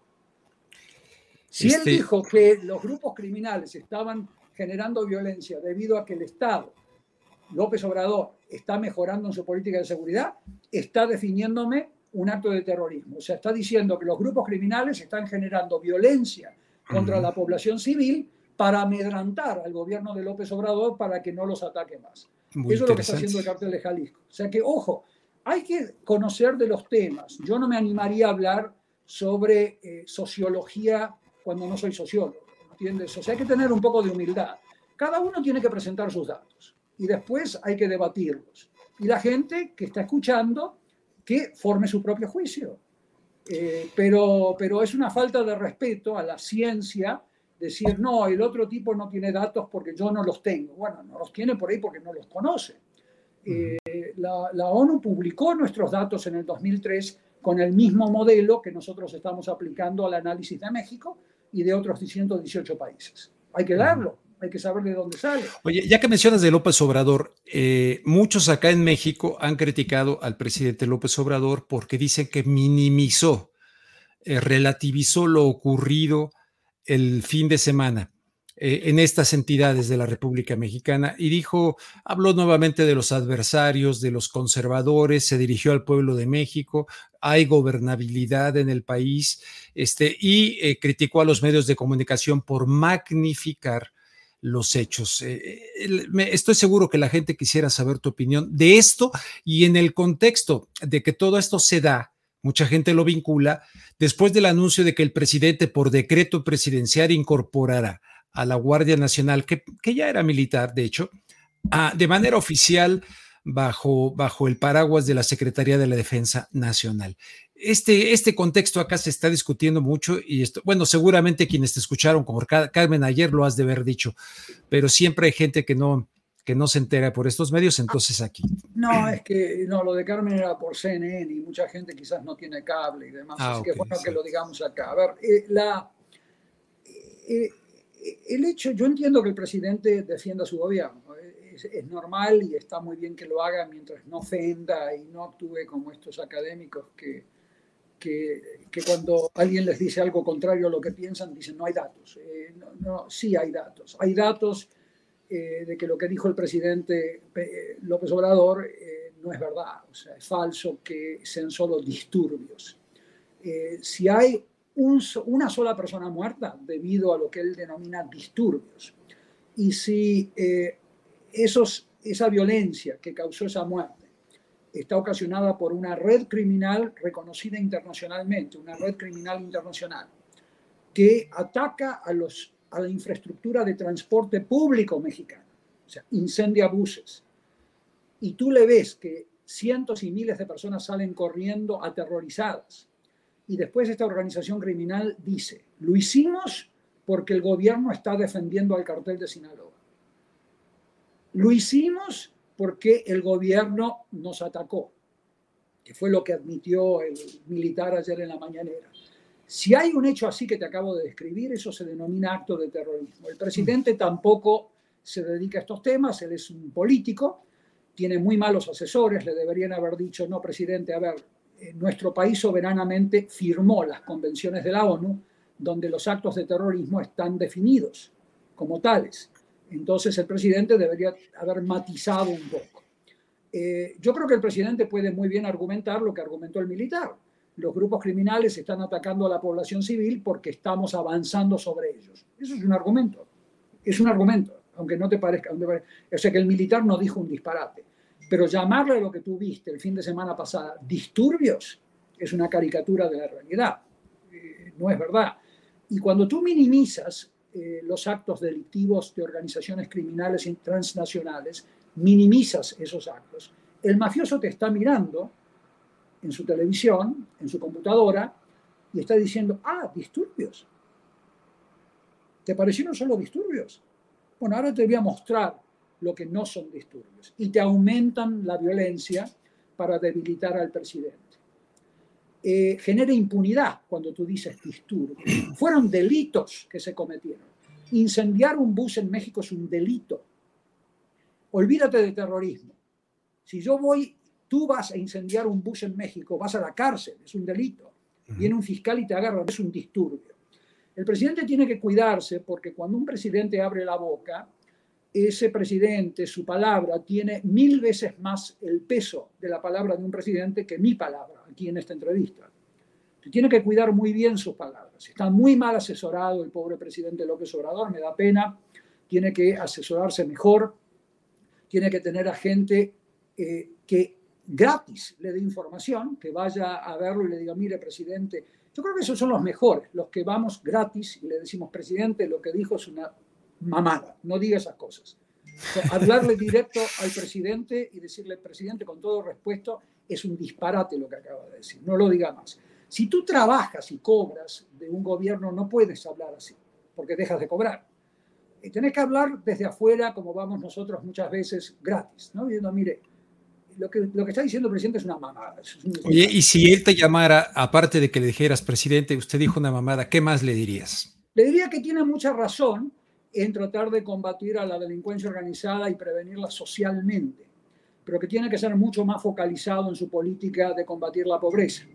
Si este... él dijo que los grupos criminales estaban generando violencia debido a que el Estado, López Obrador, está mejorando en su política de seguridad, está definiéndome un acto de terrorismo. O sea, está diciendo que los grupos criminales están generando violencia contra uh-huh. la población civil para amedrantar al gobierno de López Obrador para que no los ataque más. Muy Eso es lo que está haciendo el Cártel de Jalisco. O sea que, ojo, hay que conocer de los temas. Yo no me animaría a hablar sobre eh, sociología cuando no soy sociólogo, ¿entiendes? O sea, hay que tener un poco de humildad. Cada uno tiene que presentar sus datos y después hay que debatirlos. Y la gente que está escuchando, que forme su propio juicio. Eh, pero, pero es una falta de respeto a la ciencia decir, no, el otro tipo no tiene datos porque yo no los tengo. Bueno, no los tiene por ahí porque no los conoce. Eh, la, la ONU publicó nuestros datos en el dos mil tres con el mismo modelo que nosotros estamos aplicando al análisis de México y de otros ciento dieciocho países. Hay que darlo. Hay que saber de dónde sale. Oye, ya que mencionas de López Obrador, eh, muchos acá en México han criticado al presidente López Obrador porque dicen que minimizó, eh, relativizó lo ocurrido el fin de semana eh, en estas entidades de la República Mexicana y dijo, habló nuevamente de los adversarios, de los conservadores, se dirigió al pueblo de México, hay gobernabilidad en el país, este, y eh, criticó a los medios de comunicación por magnificar los hechos. Eh, me, estoy seguro que la gente quisiera saber tu opinión de esto y en el contexto de que todo esto se da, mucha gente lo vincula, después del anuncio de que el presidente por decreto presidencial incorporará a la Guardia Nacional, que, que ya era militar, de hecho, a, de manera oficial bajo, bajo el paraguas de la Secretaría de la Defensa Nacional. Este, este contexto acá se está discutiendo mucho y esto, bueno, seguramente quienes te escucharon, como Carmen ayer lo has de haber dicho, pero siempre hay gente que no, que no se entera por estos medios, entonces aquí. No, es que no, lo de Carmen era por C N N y mucha gente quizás no tiene cable y demás, ah, así okay, que es bueno sí. que lo digamos acá. A ver, eh, la, eh, el hecho, yo entiendo que el presidente defienda su gobierno, es, es normal y está muy bien que lo haga mientras no ofenda y no actúe como estos académicos que Que, que cuando alguien les dice algo contrario a lo que piensan, dicen no hay datos. Eh, no, no, sí hay datos. Hay datos eh, de que lo que dijo el presidente eh, López Obrador eh, no es verdad. O sea, es falso que sean solo disturbios. Eh, si hay un, una sola persona muerta debido a lo que él denomina disturbios, y si eh, esos, esa violencia que causó esa muerte está ocasionada por una red criminal reconocida internacionalmente, una red criminal internacional, que ataca a, los, a la infraestructura de transporte público mexicano, o sea, incendia buses, y tú le ves que cientos y miles de personas salen corriendo aterrorizadas, y después esta organización criminal dice, lo hicimos porque el gobierno está defendiendo al cartel de Sinaloa. Lo hicimos porque el gobierno nos atacó, que fue lo que admitió el militar ayer en la mañanera. Si hay un hecho así que te acabo de describir, eso se denomina acto de terrorismo. El presidente tampoco se dedica a estos temas, él es un político, tiene muy malos asesores, le deberían haber dicho, no, presidente, a ver, eh, nuestro país soberanamente firmó las convenciones de la ONU, donde los actos de terrorismo están definidos como tales. Entonces el presidente debería haber matizado un poco. Eh, yo creo que el presidente puede muy bien argumentar lo que argumentó el militar. Los grupos criminales están atacando a la población civil porque estamos avanzando sobre ellos. Eso es un argumento. Es un argumento, aunque no te parezca. O sea que el militar no dijo un disparate. Pero llamarle a lo que tú viste el fin de semana pasada disturbios es una caricatura de la realidad. Eh, no es verdad. Y cuando tú minimizas eh, los actos delictivos de organizaciones criminales transnacionales, minimizas esos actos, el mafioso te está mirando en su televisión, en su computadora, y está diciendo, ah, disturbios. ¿Te parecieron solo disturbios? Bueno, ahora te voy a mostrar lo que no son disturbios. Y te aumentan la violencia para debilitar al presidente. Eh, genera impunidad cuando tú dices disturbios. Fueron delitos que se cometieron. Incendiar un bus en México es un delito. Olvídate de terrorismo. Si yo voy, tú vas a incendiar un bus en México, vas a la cárcel, es un delito. Viene un fiscal y te agarra, es un disturbio. El presidente tiene que cuidarse porque cuando un presidente abre la boca, ese presidente, su palabra, tiene mil veces más el peso de la palabra de un presidente que mi palabra aquí en esta entrevista. Tiene que cuidar muy bien sus palabras. Está muy mal asesorado el pobre presidente López Obrador, me da pena. Tiene que asesorarse mejor. Tiene que tener a gente eh, que gratis le dé información, que vaya a verlo y le diga, mire, presidente, yo creo que esos son los mejores, los que vamos gratis y le decimos, presidente, lo que dijo es una mamada, no diga esas cosas. O sea, hablarle directo al presidente y decirle, presidente, con todo respeto, es un disparate lo que acaba de decir, no lo diga más. Si tú trabajas y cobras de un gobierno, no puedes hablar así, porque dejas de cobrar. Y tenés que hablar desde afuera, como vamos nosotros muchas veces, gratis, ¿no? Diciendo, mire, lo que, lo que está diciendo el presidente es una mamada. Es un... Oye, y si él te llamara, aparte de que le dijeras, presidente, usted dijo una mamada, ¿qué más le dirías? Le diría que tiene mucha razón en tratar de combatir a la delincuencia organizada y prevenirla socialmente, pero que tiene que ser mucho más focalizado en su política de combatir la pobreza.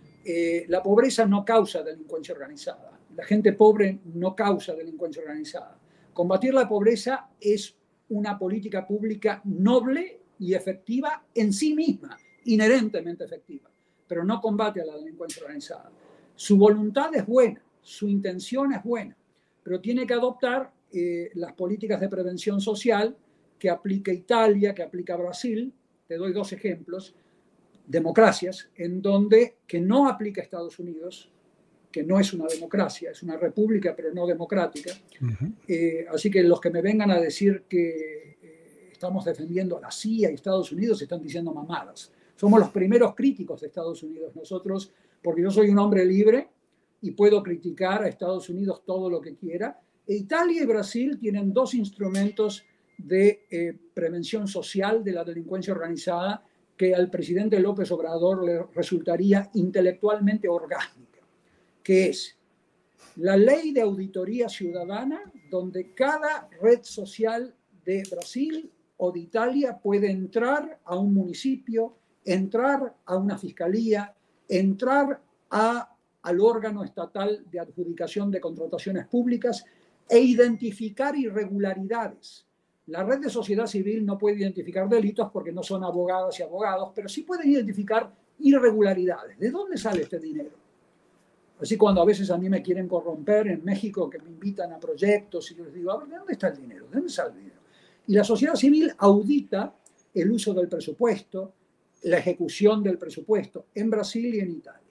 Eh, la pobreza no causa delincuencia organizada. La gente pobre no causa delincuencia organizada. Combatir la pobreza es una política pública noble y efectiva en sí misma, inherentemente efectiva, pero no combate a la delincuencia organizada. Su voluntad es buena, su intención es buena, pero tiene que adoptar eh, las políticas de prevención social que aplica Italia, que aplica Brasil. Te doy dos ejemplos. Democracias en donde que no aplica Estados Unidos, que no es una democracia, es una república pero no democrática. Uh-huh. Eh, así que los que me vengan a decir que eh, estamos defendiendo a la C I A y Estados Unidos están diciendo mamadas. Somos los primeros críticos de Estados Unidos nosotros, porque yo soy un hombre libre y puedo criticar a Estados Unidos todo lo que quiera. E Italia y Brasil tienen dos instrumentos de eh, prevención social de la delincuencia organizada que al presidente López Obrador le resultaría intelectualmente orgánica, que es la ley de auditoría ciudadana, donde cada red social de Brasil o de Italia puede entrar a un municipio, entrar a una fiscalía, entrar a, al órgano estatal de adjudicación de contrataciones públicas e identificar irregularidades. La red de sociedad civil no puede identificar delitos porque no son abogadas y abogados, pero sí pueden identificar irregularidades. ¿De dónde sale este dinero? Así cuando a veces a mí me quieren corromper en México, que me invitan a proyectos y yo les digo, a ver, ¿de dónde está el dinero? ¿De dónde sale el dinero? Y la sociedad civil audita el uso del presupuesto, la ejecución del presupuesto en Brasil y en Italia.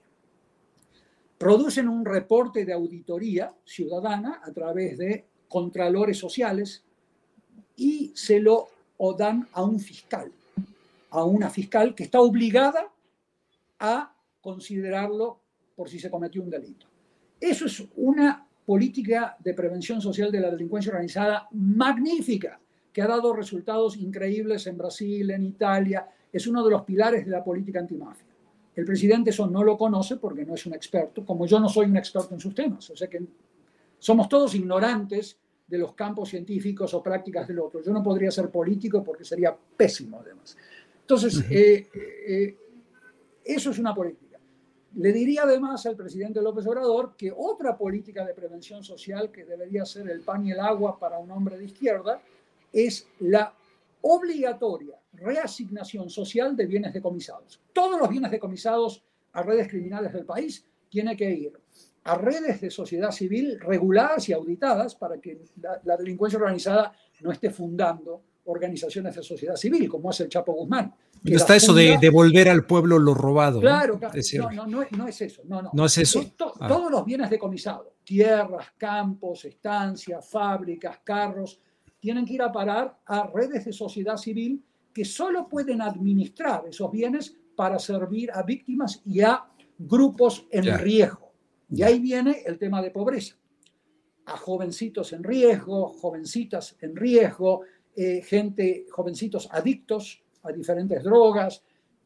Producen un reporte de auditoría ciudadana a través de contralores sociales y se lo dan a un fiscal, a una fiscal que está obligada a considerarlo por si se cometió un delito. Eso es una política de prevención social de la delincuencia organizada magnífica, que ha dado resultados increíbles en Brasil, en Italia. Es uno de los pilares de la política antimafia. El presidente eso no lo conoce porque no es un experto, como yo no soy un experto en sus temas. O sea que somos todos ignorantes de los campos científicos o prácticas del otro. Yo no podría ser político porque sería pésimo, además. Entonces, eh, eh, eso es una política. Le diría además al presidente López Obrador que otra política de prevención social que debería ser el pan y el agua para un hombre de izquierda es la obligatoria reasignación social de bienes decomisados. Todos los bienes decomisados a redes criminales del país tienen que ir a redes de sociedad civil reguladas y auditadas para que la, la delincuencia organizada no esté fundando organizaciones de sociedad civil, como hace el Chapo Guzmán. Está eso funda, de devolver al pueblo lo robado. Claro, ¿no? No, no, no, no es eso. No, no. ¿No es eso? Es to, ah. Todos los bienes decomisados, tierras, campos, estancias, fábricas, carros, tienen que ir a parar a redes de sociedad civil que solo pueden administrar esos bienes para servir a víctimas y a grupos en ya. riesgo. Y ahí viene el tema de pobreza. A jovencitos en riesgo, jovencitas en riesgo, eh, gente, jovencitos adictos a diferentes drogas.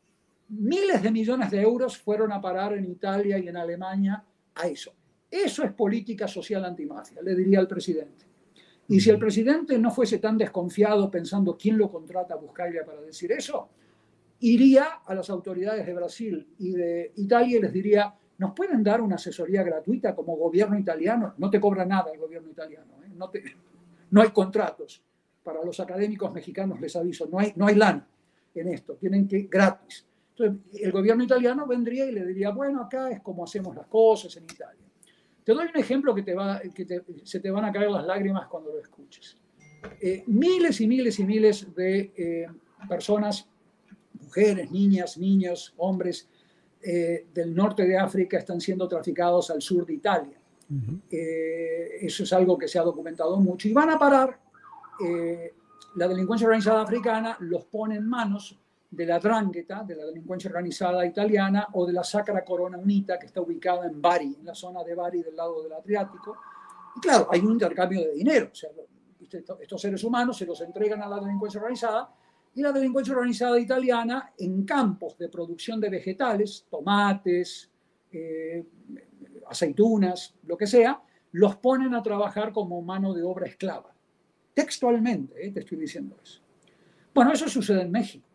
Miles de millones de euros fueron a parar en Italia y en Alemania a eso. Eso es política social antimafia, le diría al presidente. Y si el presidente no fuese tan desconfiado pensando quién lo contrata a Buscaglia para decir eso, iría a las autoridades de Brasil y de Italia y les diría, ¿nos pueden dar una asesoría gratuita como gobierno italiano? No te cobra nada el gobierno italiano, ¿eh? no, te, no hay contratos. Para los académicos mexicanos les aviso, no hay, no hay lana en esto, tienen que gratis. Entonces, el gobierno italiano vendría y le diría, bueno, acá es como hacemos las cosas en Italia. Te doy un ejemplo que, te va, que te, se te van a caer las lágrimas cuando lo escuches. Eh, miles y miles y miles de eh, personas, mujeres, niñas, niños, hombres eh, del norte de África están siendo traficados al sur de Italia. Uh-huh. eh, eso es algo que se ha documentado mucho. Y van a parar, eh, la delincuencia organizada africana los pone en manos de la 'ndrangheta, de la delincuencia organizada italiana, o de la Sacra Corona Unita, que está ubicada en Bari, en la zona de Bari del lado del Adriático. Y claro, hay un intercambio de dinero. O sea, estos seres humanos se los entregan a la delincuencia organizada, y la delincuencia organizada italiana, en campos de producción de vegetales, tomates, eh, aceitunas, lo que sea, los ponen a trabajar como mano de obra esclava. Textualmente, eh, te estoy diciendo eso. Bueno, eso sucede en México.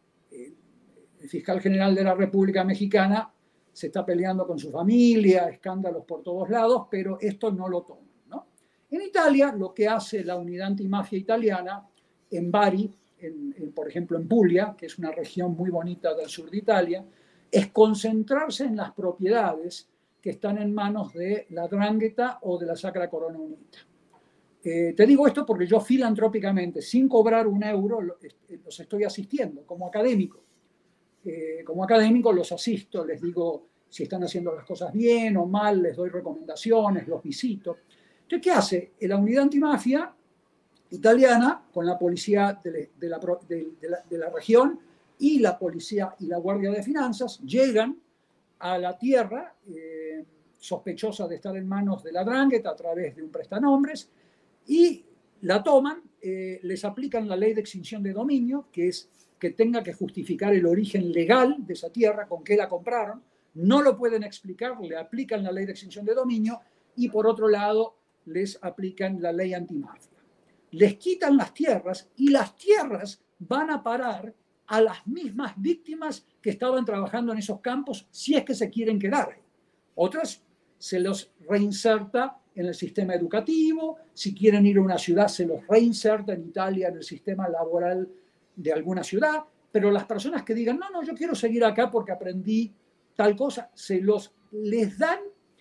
El fiscal general de la República Mexicana se está peleando con su familia, escándalos por todos lados, pero esto no lo toma, ¿no? En Italia, lo que hace la unidad antimafia italiana en Bari, en, en, por ejemplo en Puglia, que es una región muy bonita del sur de Italia, es concentrarse en las propiedades que están en manos de la 'ndrangheta o de la Sacra Corona Unita. Eh, te digo esto porque yo filantrópicamente, sin cobrar un euro, los estoy asistiendo como académico. Eh, como académico los asisto, les digo si están haciendo las cosas bien o mal, les doy recomendaciones, los visito. Entonces, ¿qué hace? La unidad antimafia italiana, con la policía de, de, la, de, de, la, de la región y la policía y la Guardia de Finanzas, llegan a la tierra eh, sospechosa de estar en manos de la 'ndrangheta a través de un prestanombres, y la toman, eh, les aplican la ley de extinción de dominio, que es que tenga que justificar el origen legal de esa tierra, con qué la compraron, no lo pueden explicar, le aplican la ley de extinción de dominio, y por otro lado les aplican la ley antimafia. Les quitan las tierras, y las tierras van a parar a las mismas víctimas que estaban trabajando en esos campos, si es que se quieren quedar ahí. Otras se los reinserta en el sistema educativo, si quieren ir a una ciudad se los reinserta en Italia en el sistema laboral de alguna ciudad, pero las personas que digan, no, no, yo quiero seguir acá porque aprendí tal cosa, se los, les dan,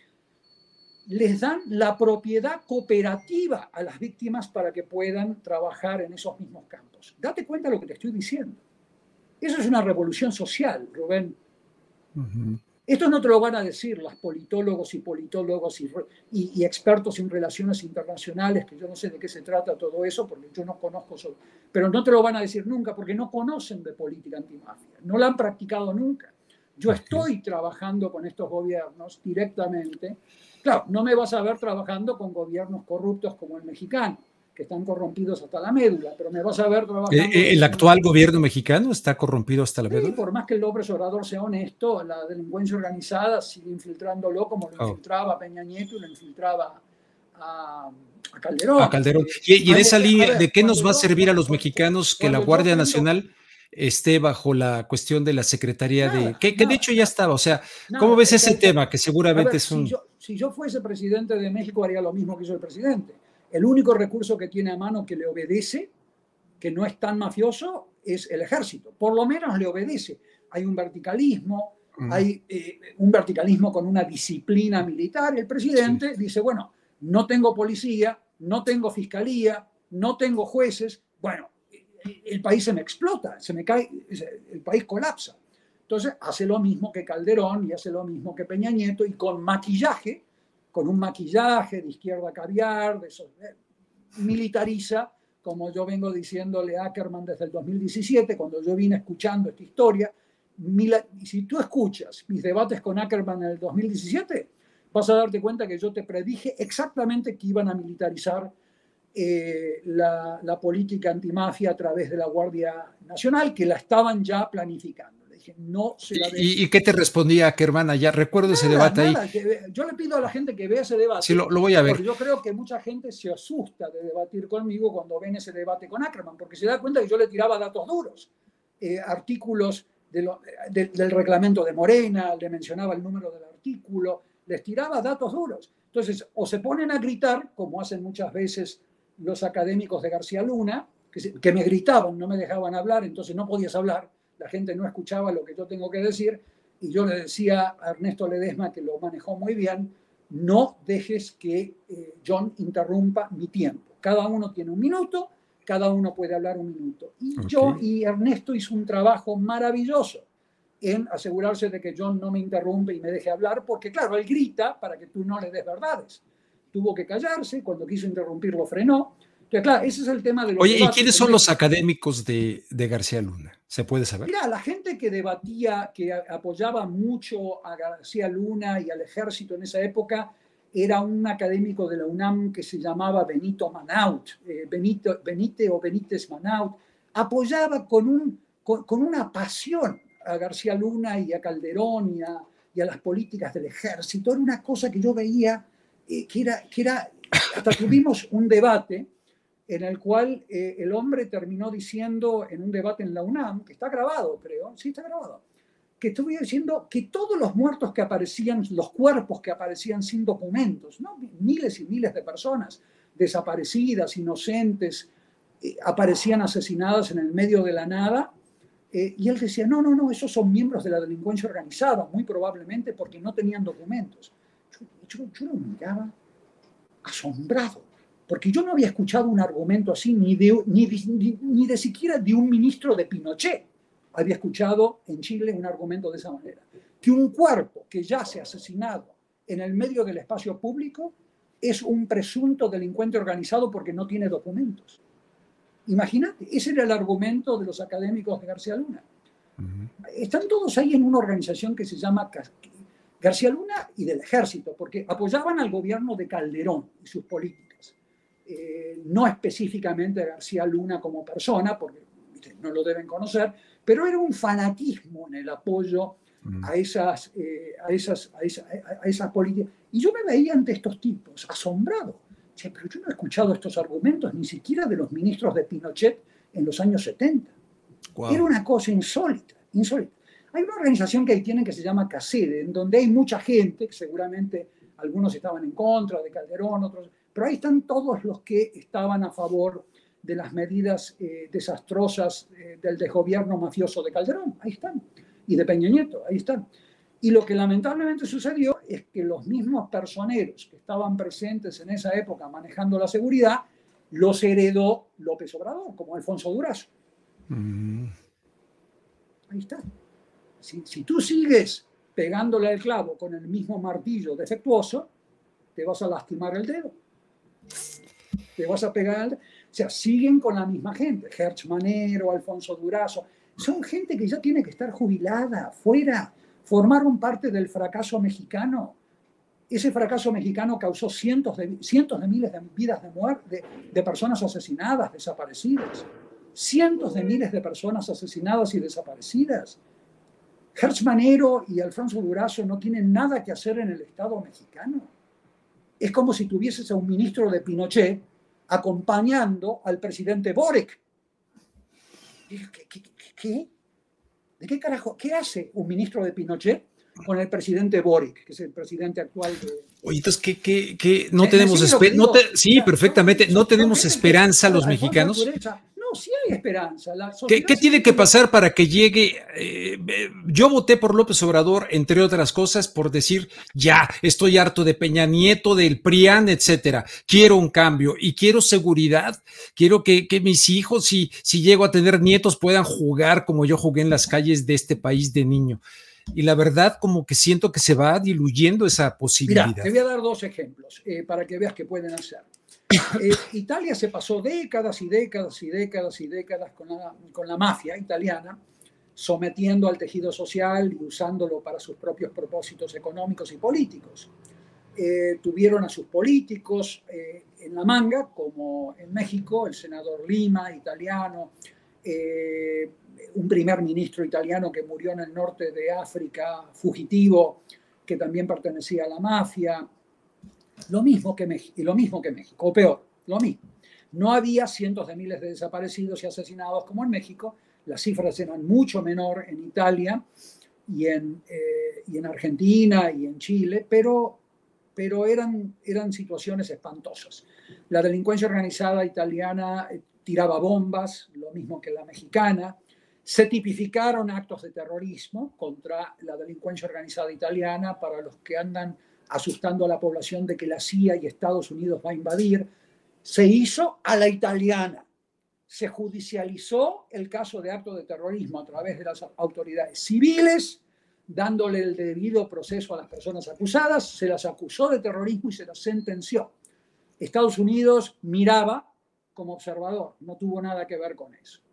les dan la propiedad cooperativa a las víctimas para que puedan trabajar en esos mismos campos. Date cuenta de lo que te estoy diciendo. Eso es una revolución social, Rubén. Uh-huh. Esto no te lo van a decir los politólogos y politólogos y, y, y expertos en relaciones internacionales, que yo no sé de qué se trata todo eso, porque yo no conozco sobre, pero no te lo van a decir nunca porque no conocen de política antimafia, no la han practicado nunca. Yo estoy trabajando con estos gobiernos directamente. Claro, no me vas a ver trabajando con gobiernos corruptos como el mexicano, que están corrompidos hasta la médula, pero me vas a ver trabajando... ¿El, el actual el... gobierno mexicano está corrompido hasta la médula? Sí, por más que el López Obrador sea honesto, la delincuencia organizada sigue infiltrándolo como lo infiltraba oh. Peña Nieto y lo infiltraba a, a Calderón. A Calderón. Y, y en esa línea, ¿de qué nos va a servir a los mexicanos que la Guardia Nacional esté bajo la cuestión de la Secretaría nada, de... Que, que nada, de hecho ya estaba, o sea, nada, ¿cómo ves ese tema? Que seguramente ver, es un... Si yo, si yo fuese presidente de México haría lo mismo que hizo el presidente. El único recurso que tiene a mano que le obedece, que no es tan mafioso, es el ejército. Por lo menos le obedece. Hay un verticalismo, mm. hay eh, un verticalismo con una disciplina militar. El presidente sí. dice, bueno, no tengo policía, no tengo fiscalía, no tengo jueces. Bueno, el país se me explota, se me cae, el país colapsa. Entonces hace lo mismo que Calderón y hace lo mismo que Peña Nieto y con maquillaje, con un maquillaje de izquierda caviar, de esos, eh, militariza, como yo vengo diciéndole a Ackerman desde el dos mil diecisiete, cuando yo vine escuchando esta historia. Mila, si tú escuchas mis debates con Ackerman en el dos mil diecisiete, vas a darte cuenta que yo te predije exactamente que iban a militarizar Eh, la, la política antimafia a través de la Guardia Nacional, que la estaban ya planificando. Le dije, no se la ¿Y, ¿Y qué te respondía Ackerman allá? Recuerdo nada, ese debate nada, ahí. Que, yo le pido a la gente que vea ese debate. Sí, lo, lo voy a ver. Porque yo creo que mucha gente se asusta de debatir conmigo cuando ven ese debate con Ackerman, porque se da cuenta que yo le tiraba datos duros, eh, artículos de lo, de, del reglamento de Morena, le mencionaba el número del artículo, les tiraba datos duros. Entonces, o se ponen a gritar, como hacen muchas veces los académicos de García Luna, que, se, que me gritaban, no me dejaban hablar, entonces no podías hablar, la gente no escuchaba lo que yo tengo que decir, y yo le decía a Ernesto Ledesma, que lo manejó muy bien, no dejes que eh, John interrumpa mi tiempo. Cada uno tiene un minuto, cada uno puede hablar un minuto. Y okay. yo y Ernesto hizo un trabajo maravilloso en asegurarse de que John no me interrumpe y me deje hablar, porque claro, él grita para que tú no le des verdades. Tuvo que callarse, cuando quiso interrumpir lo frenó. Entonces, claro, ese es el tema de los Oye, debates. ¿Y quiénes son los académicos de, de García Luna? ¿Se puede saber? Mira, la gente que debatía, que apoyaba mucho a García Luna y al ejército en esa época, era un académico de la UNAM que se llamaba Benito Manaut, eh, Benito, Benite o Benítez Manaut. Apoyaba con, un, con, con una pasión a García Luna y a Calderón y a, y a las políticas del ejército. Era una cosa que yo veía Que era, que era, hasta tuvimos un debate en el cual eh, el hombre terminó diciendo en un debate en la UNAM, que está grabado creo, sí está grabado, que estuve diciendo que todos los muertos que aparecían, los cuerpos que aparecían sin documentos, ¿no? Miles y miles de personas desaparecidas, inocentes, eh, aparecían asesinadas en el medio de la nada, eh, y él decía, no, no, no, esos son miembros de la delincuencia organizada, muy probablemente porque no tenían documentos. Yo, yo lo miraba asombrado, porque yo no había escuchado un argumento así ni de, ni, ni, ni de siquiera de un ministro de Pinochet. Había escuchado en Chile un argumento de esa manera. Que un cuerpo que yace asesinado en el medio del espacio público es un presunto delincuente organizado porque no tiene documentos. Imagínate, ese era el argumento de los académicos de García Luna. Uh-huh. Están todos ahí en una organización que se llama García Luna y del ejército, porque apoyaban al gobierno de Calderón y sus políticas. Eh, no específicamente a García Luna como persona, porque no lo deben conocer, pero era un fanatismo en el apoyo mm. a, esas, eh, a, esas, a, esa, a esas políticas. Y yo me veía ante estos tipos, asombrado. Che, pero yo no he escuchado estos argumentos ni siquiera de los ministros de Pinochet en los años setenta. Wow. Era una cosa insólita, insólita. Hay una organización que ahí tienen que se llama CACEDE, en donde hay mucha gente, que seguramente algunos estaban en contra de Calderón, otros, pero ahí están todos los que estaban a favor de las medidas eh, desastrosas eh, del desgobierno mafioso de Calderón, ahí están, y de Peña Nieto, ahí están. Y lo que lamentablemente sucedió es que los mismos personeros que estaban presentes en esa época manejando la seguridad, los heredó López Obrador, como Alfonso Durazo. Mm. Ahí está. Si, si tú sigues pegándole al clavo con el mismo martillo defectuoso, te vas a lastimar el dedo. Te vas a pegar al... O sea, siguen con la misma gente. Hertz Manero, Alfonso Durazo. Son gente que ya tiene que estar jubilada, fuera. Formaron parte del fracaso mexicano. Ese fracaso mexicano causó cientos de, cientos de miles de vidas de muerte, de, de personas asesinadas, desaparecidas. Cientos de miles de personas asesinadas y desaparecidas. Hertz Manero y Alfonso Durazo no tienen nada que hacer en el Estado mexicano. Es como si tuvieses a un ministro de Pinochet acompañando al presidente Boric. ¿Qué, qué, qué? ¿De qué carajo? ¿Qué hace un ministro de Pinochet con el presidente Boric, que es el presidente actual de... Oye, entonces, ¿qué, qué, qué? No tenemos esperanza. No te, sí, o sea, perfectamente. No, no tenemos esperanza los mexicanos. No, sí hay esperanza. La ¿Qué, ¿Qué tiene que pasar para que llegue? Eh, yo voté por López Obrador, entre otras cosas, por decir, ya, estoy harto de Peña Nieto, del PRIAN, etcétera. Quiero un cambio y quiero seguridad. Quiero que, que mis hijos, si, si llego a tener nietos, puedan jugar como yo jugué en las calles de este país de niño. Y la verdad, como que siento que se va diluyendo esa posibilidad. Mira, te voy a dar dos ejemplos eh, para que veas qué pueden hacer. Eh, Italia se pasó décadas y décadas y décadas y décadas con la, con la mafia italiana, sometiendo al tejido social y usándolo para sus propios propósitos económicos y políticos. Eh, tuvieron a sus políticos eh, en la manga, como en México, el senador Lima, italiano, eh, un primer ministro italiano que murió en el norte de África, fugitivo, que también pertenecía a la mafia. Lo mismo que México, y lo mismo que México, o peor, lo mismo. No había cientos de miles de desaparecidos y asesinados como en México, las cifras eran mucho menor en Italia y en, eh, y en Argentina y en Chile, pero, pero eran, eran situaciones espantosas. La delincuencia organizada italiana tiraba bombas, lo mismo que la mexicana. Se tipificaron actos de terrorismo contra la delincuencia organizada italiana para los que andan asustando a la población de que la C I A y Estados Unidos va a invadir. Se hizo a la italiana. Se judicializó el caso de acto de terrorismo a través de las autoridades civiles, dándole el debido proceso a las personas acusadas. Se las acusó de terrorismo y se las sentenció. Estados Unidos miraba como observador, no tuvo nada que ver con eso.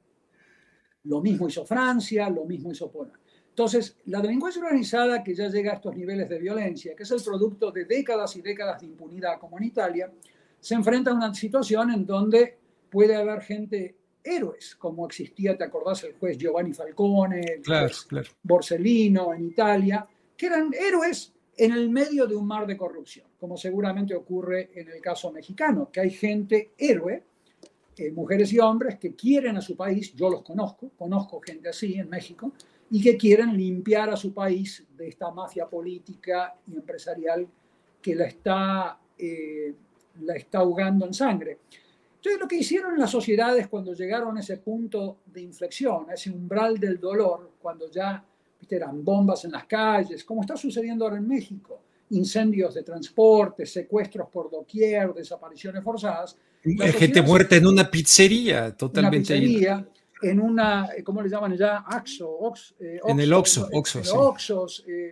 Lo mismo hizo Francia, lo mismo hizo Polonia. Entonces, la delincuencia organizada que ya llega a estos niveles de violencia, que es el producto de décadas y décadas de impunidad como en Italia, se enfrenta a una situación en donde puede haber gente, héroes, como existía, ¿te acordás? El juez Giovanni Falcone, el claro, juez claro. Borsellino en Italia, que eran héroes en el medio de un mar de corrupción, como seguramente ocurre en el caso mexicano, que hay gente héroe, eh, mujeres y hombres que quieren a su país, yo los conozco, conozco gente así en México, y que quieren limpiar a su país de esta mafia política y empresarial que la está, eh, la está ahogando en sangre. Entonces, lo que hicieron las sociedades cuando llegaron a ese punto de inflexión, a ese umbral del dolor, cuando ya ¿viste? Eran bombas en las calles, como está sucediendo ahora en México, incendios de transporte, secuestros por doquier, desapariciones forzadas. Gente muerta en una pizzería, totalmente. Una pizzería, en una, ¿cómo le llaman ya? Axo, ox, eh, Oxxo, en el Oxxo, en, Oxxo, en sí. Oxxos, eh,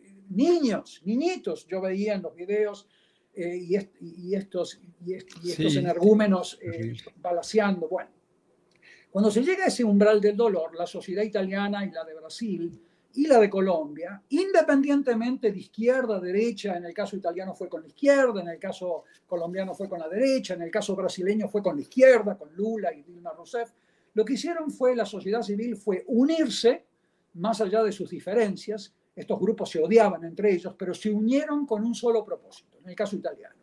niños, niñitos, yo veía en los videos eh, y, est y estos, y est y estos sí. energúmenos eh, balaceando. Bueno, cuando se llega a ese umbral del dolor, la sociedad italiana y la de Brasil y la de Colombia, independientemente de izquierda, derecha, en el caso italiano fue con la izquierda, en el caso colombiano fue con la derecha, en el caso brasileño fue con la izquierda, con Lula y Dilma Rousseff, lo que hicieron fue, la sociedad civil fue unirse, más allá de sus diferencias, estos grupos se odiaban entre ellos, pero se unieron con un solo propósito, en el caso italiano.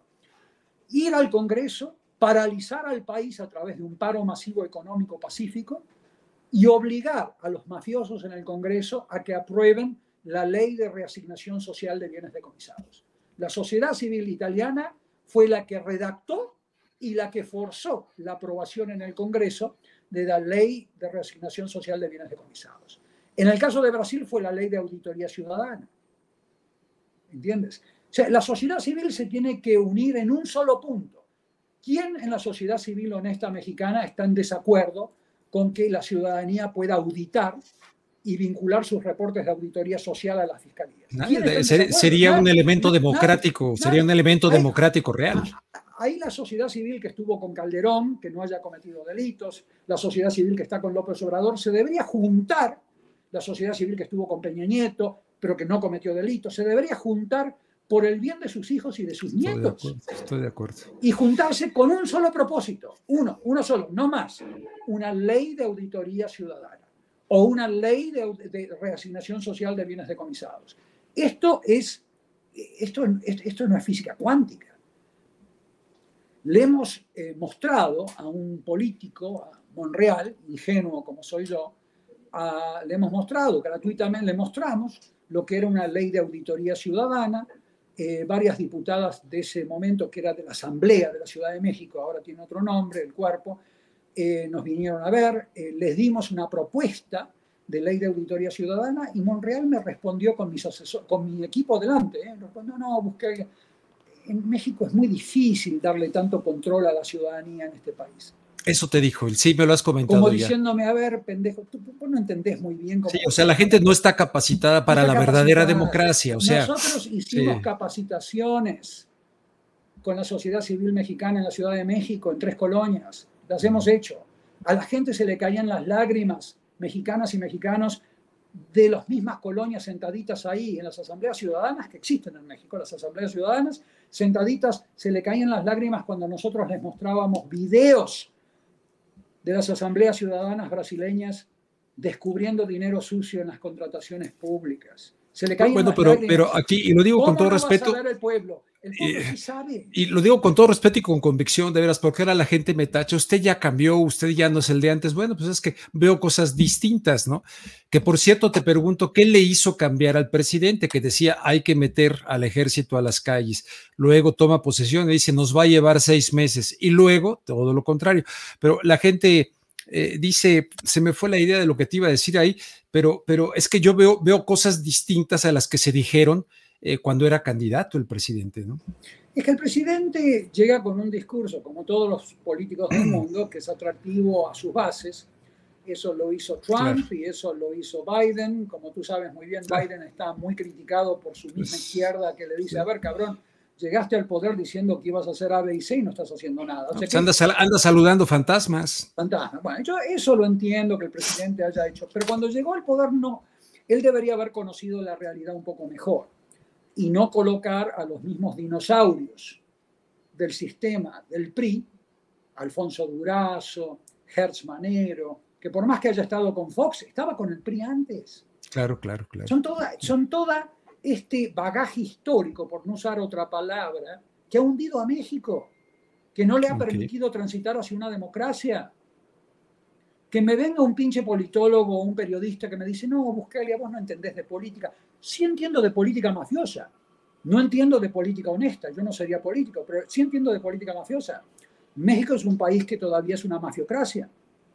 Ir al Congreso, paralizar al país a través de un paro masivo económico pacífico y obligar a los mafiosos en el Congreso a que aprueben la ley de reasignación social de bienes decomisados. La sociedad civil italiana fue la que redactó y la que forzó la aprobación en el Congreso de la ley de reasignación social de bienes decomisados. En el caso de Brasil fue la ley de auditoría ciudadana. ¿Entiendes? O sea, la sociedad civil se tiene que unir en un solo punto. ¿Quién en la sociedad civil honesta mexicana está en desacuerdo con que la ciudadanía pueda auditar y vincular sus reportes de auditoría social a las fiscalías? Nadie, ser, sería un elemento democrático, nadie, sería un elemento hay, democrático real. Hay la sociedad civil que estuvo con Calderón, que no haya cometido delitos, la sociedad civil que está con López Obrador, se debería juntar, la sociedad civil que estuvo con Peña Nieto, pero que no cometió delitos, se debería juntar por el bien de sus hijos y de sus estoy nietos. De acuerdo, estoy de acuerdo. Y juntarse con un solo propósito, uno, uno solo, no más, una ley de auditoría ciudadana o una ley de, de reasignación social de bienes decomisados. Esto, es, esto, esto no es física cuántica. Le hemos eh, mostrado a un político, a Monreal, ingenuo como soy yo, a, le hemos mostrado gratuitamente, le mostramos lo que era una ley de auditoría ciudadana. Eh, varias diputadas de ese momento, que era de la Asamblea de la Ciudad de México, ahora tiene otro nombre, el cuerpo, eh, nos vinieron a ver, eh, les dimos una propuesta de ley de auditoría ciudadana y Monreal me respondió con, mis asesor, con mi equipo delante. ¿eh? Respondió, no, busqué. En México es muy difícil darle tanto control a la ciudadanía en este país. Eso te dijo él, sí, me lo has comentado. Como diciéndome, ya. a ver, pendejo, tú, tú no entendés muy bien cómo... Sí, o sea, la gente no está capacitada para no está la capacitada. verdadera democracia. O sea, nosotros hicimos sí. capacitaciones con la sociedad civil mexicana en la Ciudad de México, en tres colonias. Las hemos hecho. A la gente se le caían las lágrimas, mexicanas y mexicanos, de las mismas colonias sentaditas ahí, en las asambleas ciudadanas que existen en México, las asambleas ciudadanas, sentaditas, se le caían las lágrimas cuando nosotros les mostrábamos videos de las asambleas ciudadanas brasileñas descubriendo dinero sucio en las contrataciones públicas. Se le caen bueno, las pero, lágrimas. pero aquí, y lo digo con todo no respeto. Va a saber el pueblo? El pueblo sí sabe. Y lo digo con todo respeto y con convicción, de veras, porque ahora la gente me tacha, usted ya cambió, usted ya no es el de antes. Bueno, pues es que veo cosas distintas, ¿no? Que por cierto, te pregunto, ¿qué le hizo cambiar al presidente? Que decía, hay que meter al ejército a las calles. Luego toma posesión y dice, nos va a llevar seis meses. Y luego, todo lo contrario. Pero la gente... Eh, dice, se me fue la idea de lo que te iba a decir ahí, pero, pero es que yo veo, veo cosas distintas a las que se dijeron eh, cuando era candidato el presidente, ¿no? Es que el presidente llega con un discurso, como todos los políticos del mundo, que es atractivo a sus bases. Eso lo hizo Trump, claro. Y eso lo hizo Biden. Como tú sabes muy bien, claro. Biden está muy criticado por su misma pues, izquierda, que le dice, sí. a ver, cabrón, llegaste al poder diciendo que ibas a hacer A, B y C y no estás haciendo nada. O sea, pues anda, sal, anda saludando fantasmas. Fantasmas. Bueno, yo eso lo entiendo que el presidente haya hecho, pero cuando llegó al poder no. Él debería haber conocido la realidad un poco mejor y no colocar a los mismos dinosaurios del sistema del P R I, Alfonso Durazo, Hertz Manero, que por más que haya estado con Fox, estaba con el P R I antes. Claro, claro, claro. Son toda, son toda este bagaje histórico, por no usar otra palabra, que ha hundido a México, que no le ha okay. permitido transitar hacia una democracia. Que me venga un pinche politólogo o un periodista que me dice, no, Buscalia, vos no entendés de política. Sí entiendo de política mafiosa, no entiendo de política honesta, yo no sería político, pero sí entiendo de política mafiosa. México es un país que todavía es una mafiocracia,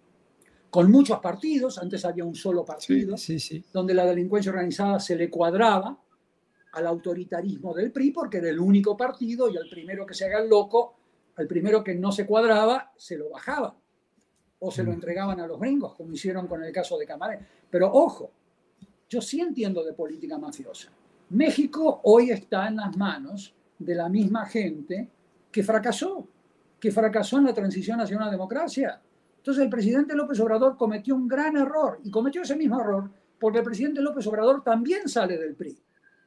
con muchos partidos, antes había un solo partido, sí, sí, sí. donde la delincuencia organizada se le cuadraba al autoritarismo del P R I porque era el único partido y al primero que se haga el loco, al primero que no se cuadraba, se lo bajaba o se lo entregaban a los gringos, como hicieron con el caso de Camarena. Pero ojo, yo sí entiendo de política mafiosa. México hoy está en las manos de la misma gente que fracasó, que fracasó en la transición hacia una democracia. Entonces el presidente López Obrador cometió un gran error y cometió ese mismo error porque el presidente López Obrador también sale del P R I.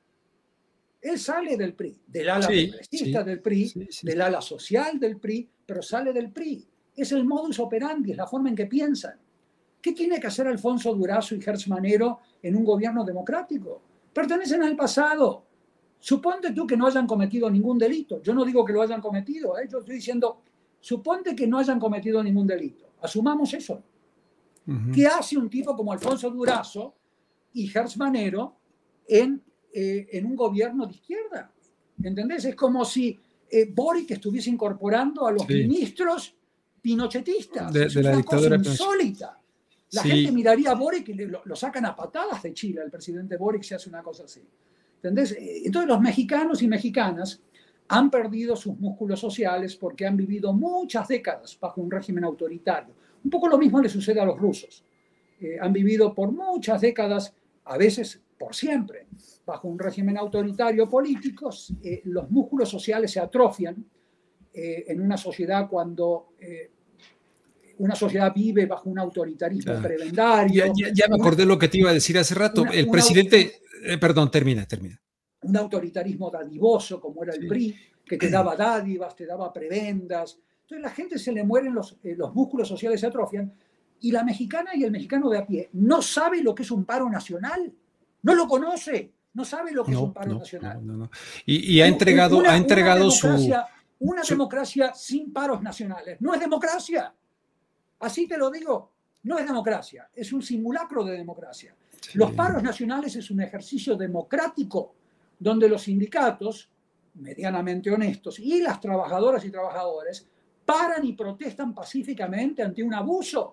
Él sale del P R I, del ala sí, progresista sí, del P R I, sí, sí. del ala social del P R I, pero sale del P R I. Es el modus operandi, es la forma en que piensan. ¿Qué tiene que hacer Alfonso Durazo y Hertz Manero en un gobierno democrático? Pertenecen al pasado. Suponte tú que no hayan cometido ningún delito. Yo no digo que lo hayan cometido, ¿eh? Yo estoy diciendo, suponte que no hayan cometido ningún delito. Asumamos eso. Uh-huh. ¿Qué hace un tipo como Alfonso Durazo y Hertz Manero en, eh, en un gobierno de izquierda? ¿Entendés? Es como si eh, Boric estuviese incorporando a los Sí. ministros pinochetistas. De, es de la una cosa dictadura. insólita. La Sí. gente miraría a Boric y lo, lo sacan a patadas de Chile. El presidente Boric se hace una cosa así. ¿Entendés? Entonces los mexicanos y mexicanas han perdido sus músculos sociales porque han vivido muchas décadas bajo un régimen autoritario. Un poco lo mismo le sucede a los rusos. Eh, han vivido por muchas décadas, a veces por siempre, bajo un régimen autoritario político. Eh, los músculos sociales se atrofian eh, en una sociedad cuando eh, una sociedad vive bajo un autoritarismo Claro. prebendario. Ya, ya, ya me acordé una, lo que te iba a decir hace rato. Una, el una, presidente, eh, perdón, termina, termina. Un autoritarismo dadivoso, como era el Sí. P R I, que te daba dádivas, te daba prebendas. Entonces la gente se le mueren, los, eh, los músculos sociales se atrofian, y la mexicana y el mexicano de a pie no sabe lo que es un paro nacional. No lo conoce, no sabe lo que no, es un paro no, nacional. No, no, no. Y, y ha entregado, una, ha entregado una democracia, su... Una su... democracia sin paros nacionales no es democracia. Así te lo digo, no es democracia, es un simulacro de democracia. Sí. Los paros nacionales es un ejercicio democrático donde los sindicatos, medianamente honestos, y las trabajadoras y trabajadores paran y protestan pacíficamente ante un abuso.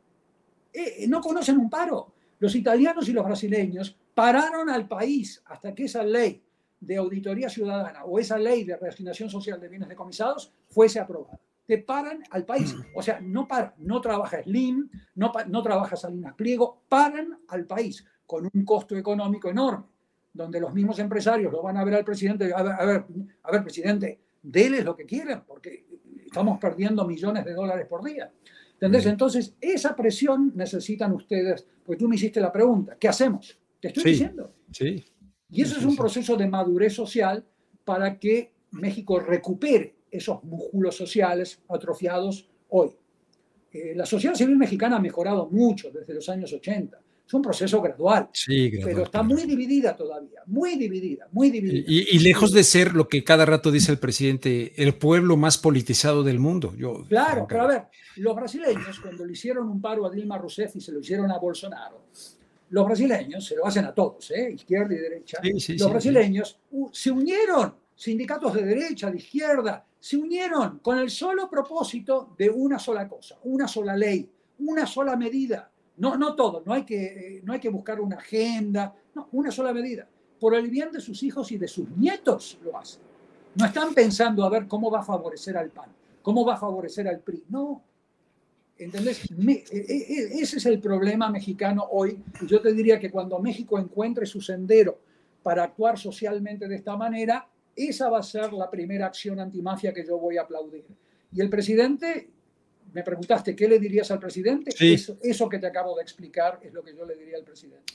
Eh, no conocen un paro. Los italianos y los brasileños pararon al país hasta que esa ley de auditoría ciudadana o esa ley de reasignación social de bienes decomisados fuese aprobada. Te paran al país. O sea, no para, no trabaja Slim, no, no trabaja Salinas Pliego, paran al país con un costo económico enorme, donde los mismos empresarios lo van a ver al presidente, a ver, a ver, a ver presidente, déles lo que quieran, porque estamos perdiendo millones de dólares por día. ¿Entendés? Sí. Entonces, esa presión necesitan ustedes, porque tú me hiciste la pregunta, ¿qué hacemos? Te estoy sí, diciendo. Sí. Y eso sí, es un sí. proceso de madurez social para que México recupere esos músculos sociales atrofiados hoy. Eh, la sociedad civil mexicana ha mejorado mucho desde los años ochenta. Es un proceso gradual, sí, gradual pero está muy dividida todavía, muy dividida, muy dividida. Y, y lejos de ser lo que cada rato dice el presidente, el pueblo más politizado del mundo. Yo, claro, pero a ver, los brasileños cuando le hicieron un paro a Dilma Rousseff y se lo hicieron a Bolsonaro, los brasileños se lo hacen a todos, ¿eh? Izquierda y derecha. Sí, sí, los sí, brasileños sí. Uh, se unieron, sindicatos de derecha, de izquierda, se unieron con el solo propósito de una sola cosa, una sola ley, una sola medida. No, no todo, no hay, que, no hay que buscar una agenda, no, una sola medida. Por el bien de sus hijos y de sus nietos lo hacen. No están pensando a ver cómo va a favorecer al P A N, cómo va a favorecer al P R I. No. ¿Entendés? Me, ese es el problema mexicano hoy. Y yo te diría que cuando México encuentre su sendero para actuar socialmente de esta manera, esa va a ser la primera acción antimafia que yo voy a aplaudir. Y el presidente... Me preguntaste, ¿qué le dirías al presidente? Sí. Eso, eso que te acabo de explicar es lo que yo le diría al presidente.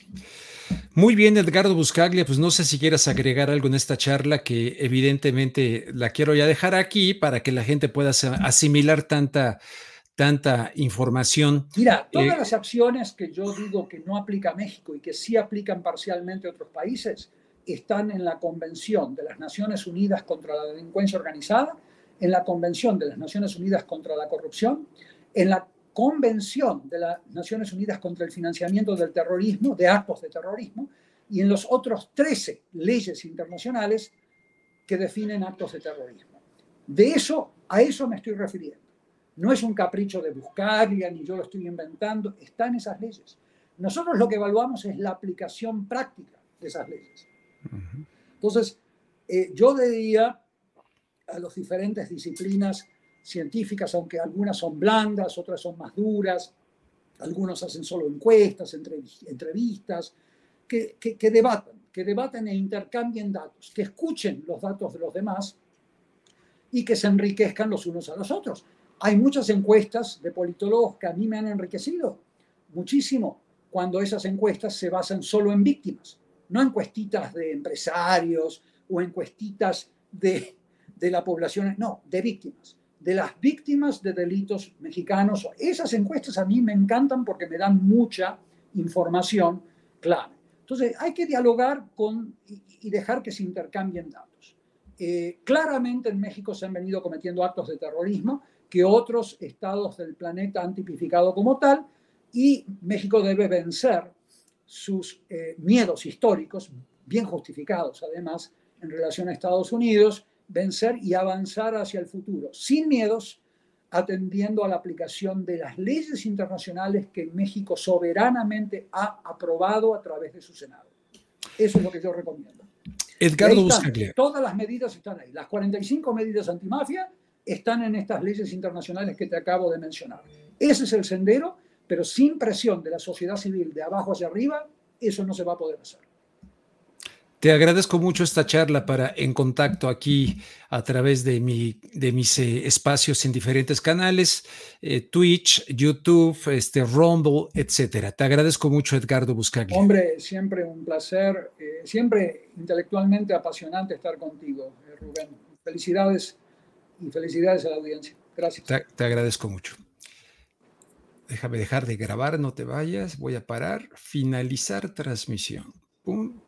Muy bien, Edgardo Buscaglia, pues no sé si quieras agregar algo en esta charla que evidentemente la quiero ya dejar aquí para que la gente pueda asimilar tanta, tanta información. Mira, todas eh, las acciones que yo digo que no aplica a México y que sí aplican parcialmente a otros países están en la Convención de las Naciones Unidas contra la Delincuencia Organizada, en la Convención de las Naciones Unidas contra la Corrupción, en la Convención de las Naciones Unidas contra el Financiamiento del Terrorismo, de actos de terrorismo, y en los otros trece leyes internacionales que definen actos de terrorismo. De eso, a eso me estoy refiriendo. No es un capricho de Buscaglia, ni yo lo estoy inventando, está en esas leyes. Nosotros lo que evaluamos es la aplicación práctica de esas leyes. Entonces, eh, yo diría a las diferentes disciplinas científicas, aunque algunas son blandas, otras son más duras, algunos hacen solo encuestas, entrevistas, que, que, que debatan, que debaten e intercambien datos, que escuchen los datos de los demás y que se enriquezcan los unos a los otros. Hay muchas encuestas de politólogos que a mí me han enriquecido muchísimo cuando esas encuestas se basan solo en víctimas, no encuestitas de empresarios o encuestitas de... de la población, no, de víctimas, de las víctimas de delitos mexicanos. Esas encuestas a mí me encantan porque me dan mucha información clave. Entonces, hay que dialogar con y, y dejar que se intercambien datos. Eh, claramente en México se han venido cometiendo actos de terrorismo que otros estados del planeta han tipificado como tal, y México debe vencer sus eh, miedos históricos, bien justificados además, en relación a Estados Unidos, vencer y avanzar hacia el futuro, sin miedos, atendiendo a la aplicación de las leyes internacionales que México soberanamente ha aprobado a través de su Senado. Eso es lo que yo recomiendo. Edgardo Buscaglia. Todas las medidas están ahí. Las cuarenta y cinco medidas antimafia están en estas leyes internacionales que te acabo de mencionar. Ese es el sendero, pero sin presión de la sociedad civil de abajo hacia arriba, eso no se va a poder hacer. Te agradezco mucho esta charla para En Contacto aquí a través de, mi, de mis eh, espacios en diferentes canales, eh, Twitch, YouTube, este, Rumble, etcétera. Te agradezco mucho, Edgardo Buscaglia. Hombre, siempre un placer, eh, siempre intelectualmente apasionante estar contigo, eh, Rubén. Felicidades y felicidades a la audiencia. Gracias. Te, te agradezco mucho. Déjame dejar de grabar, no te vayas. Voy a parar. Finalizar transmisión. Pum.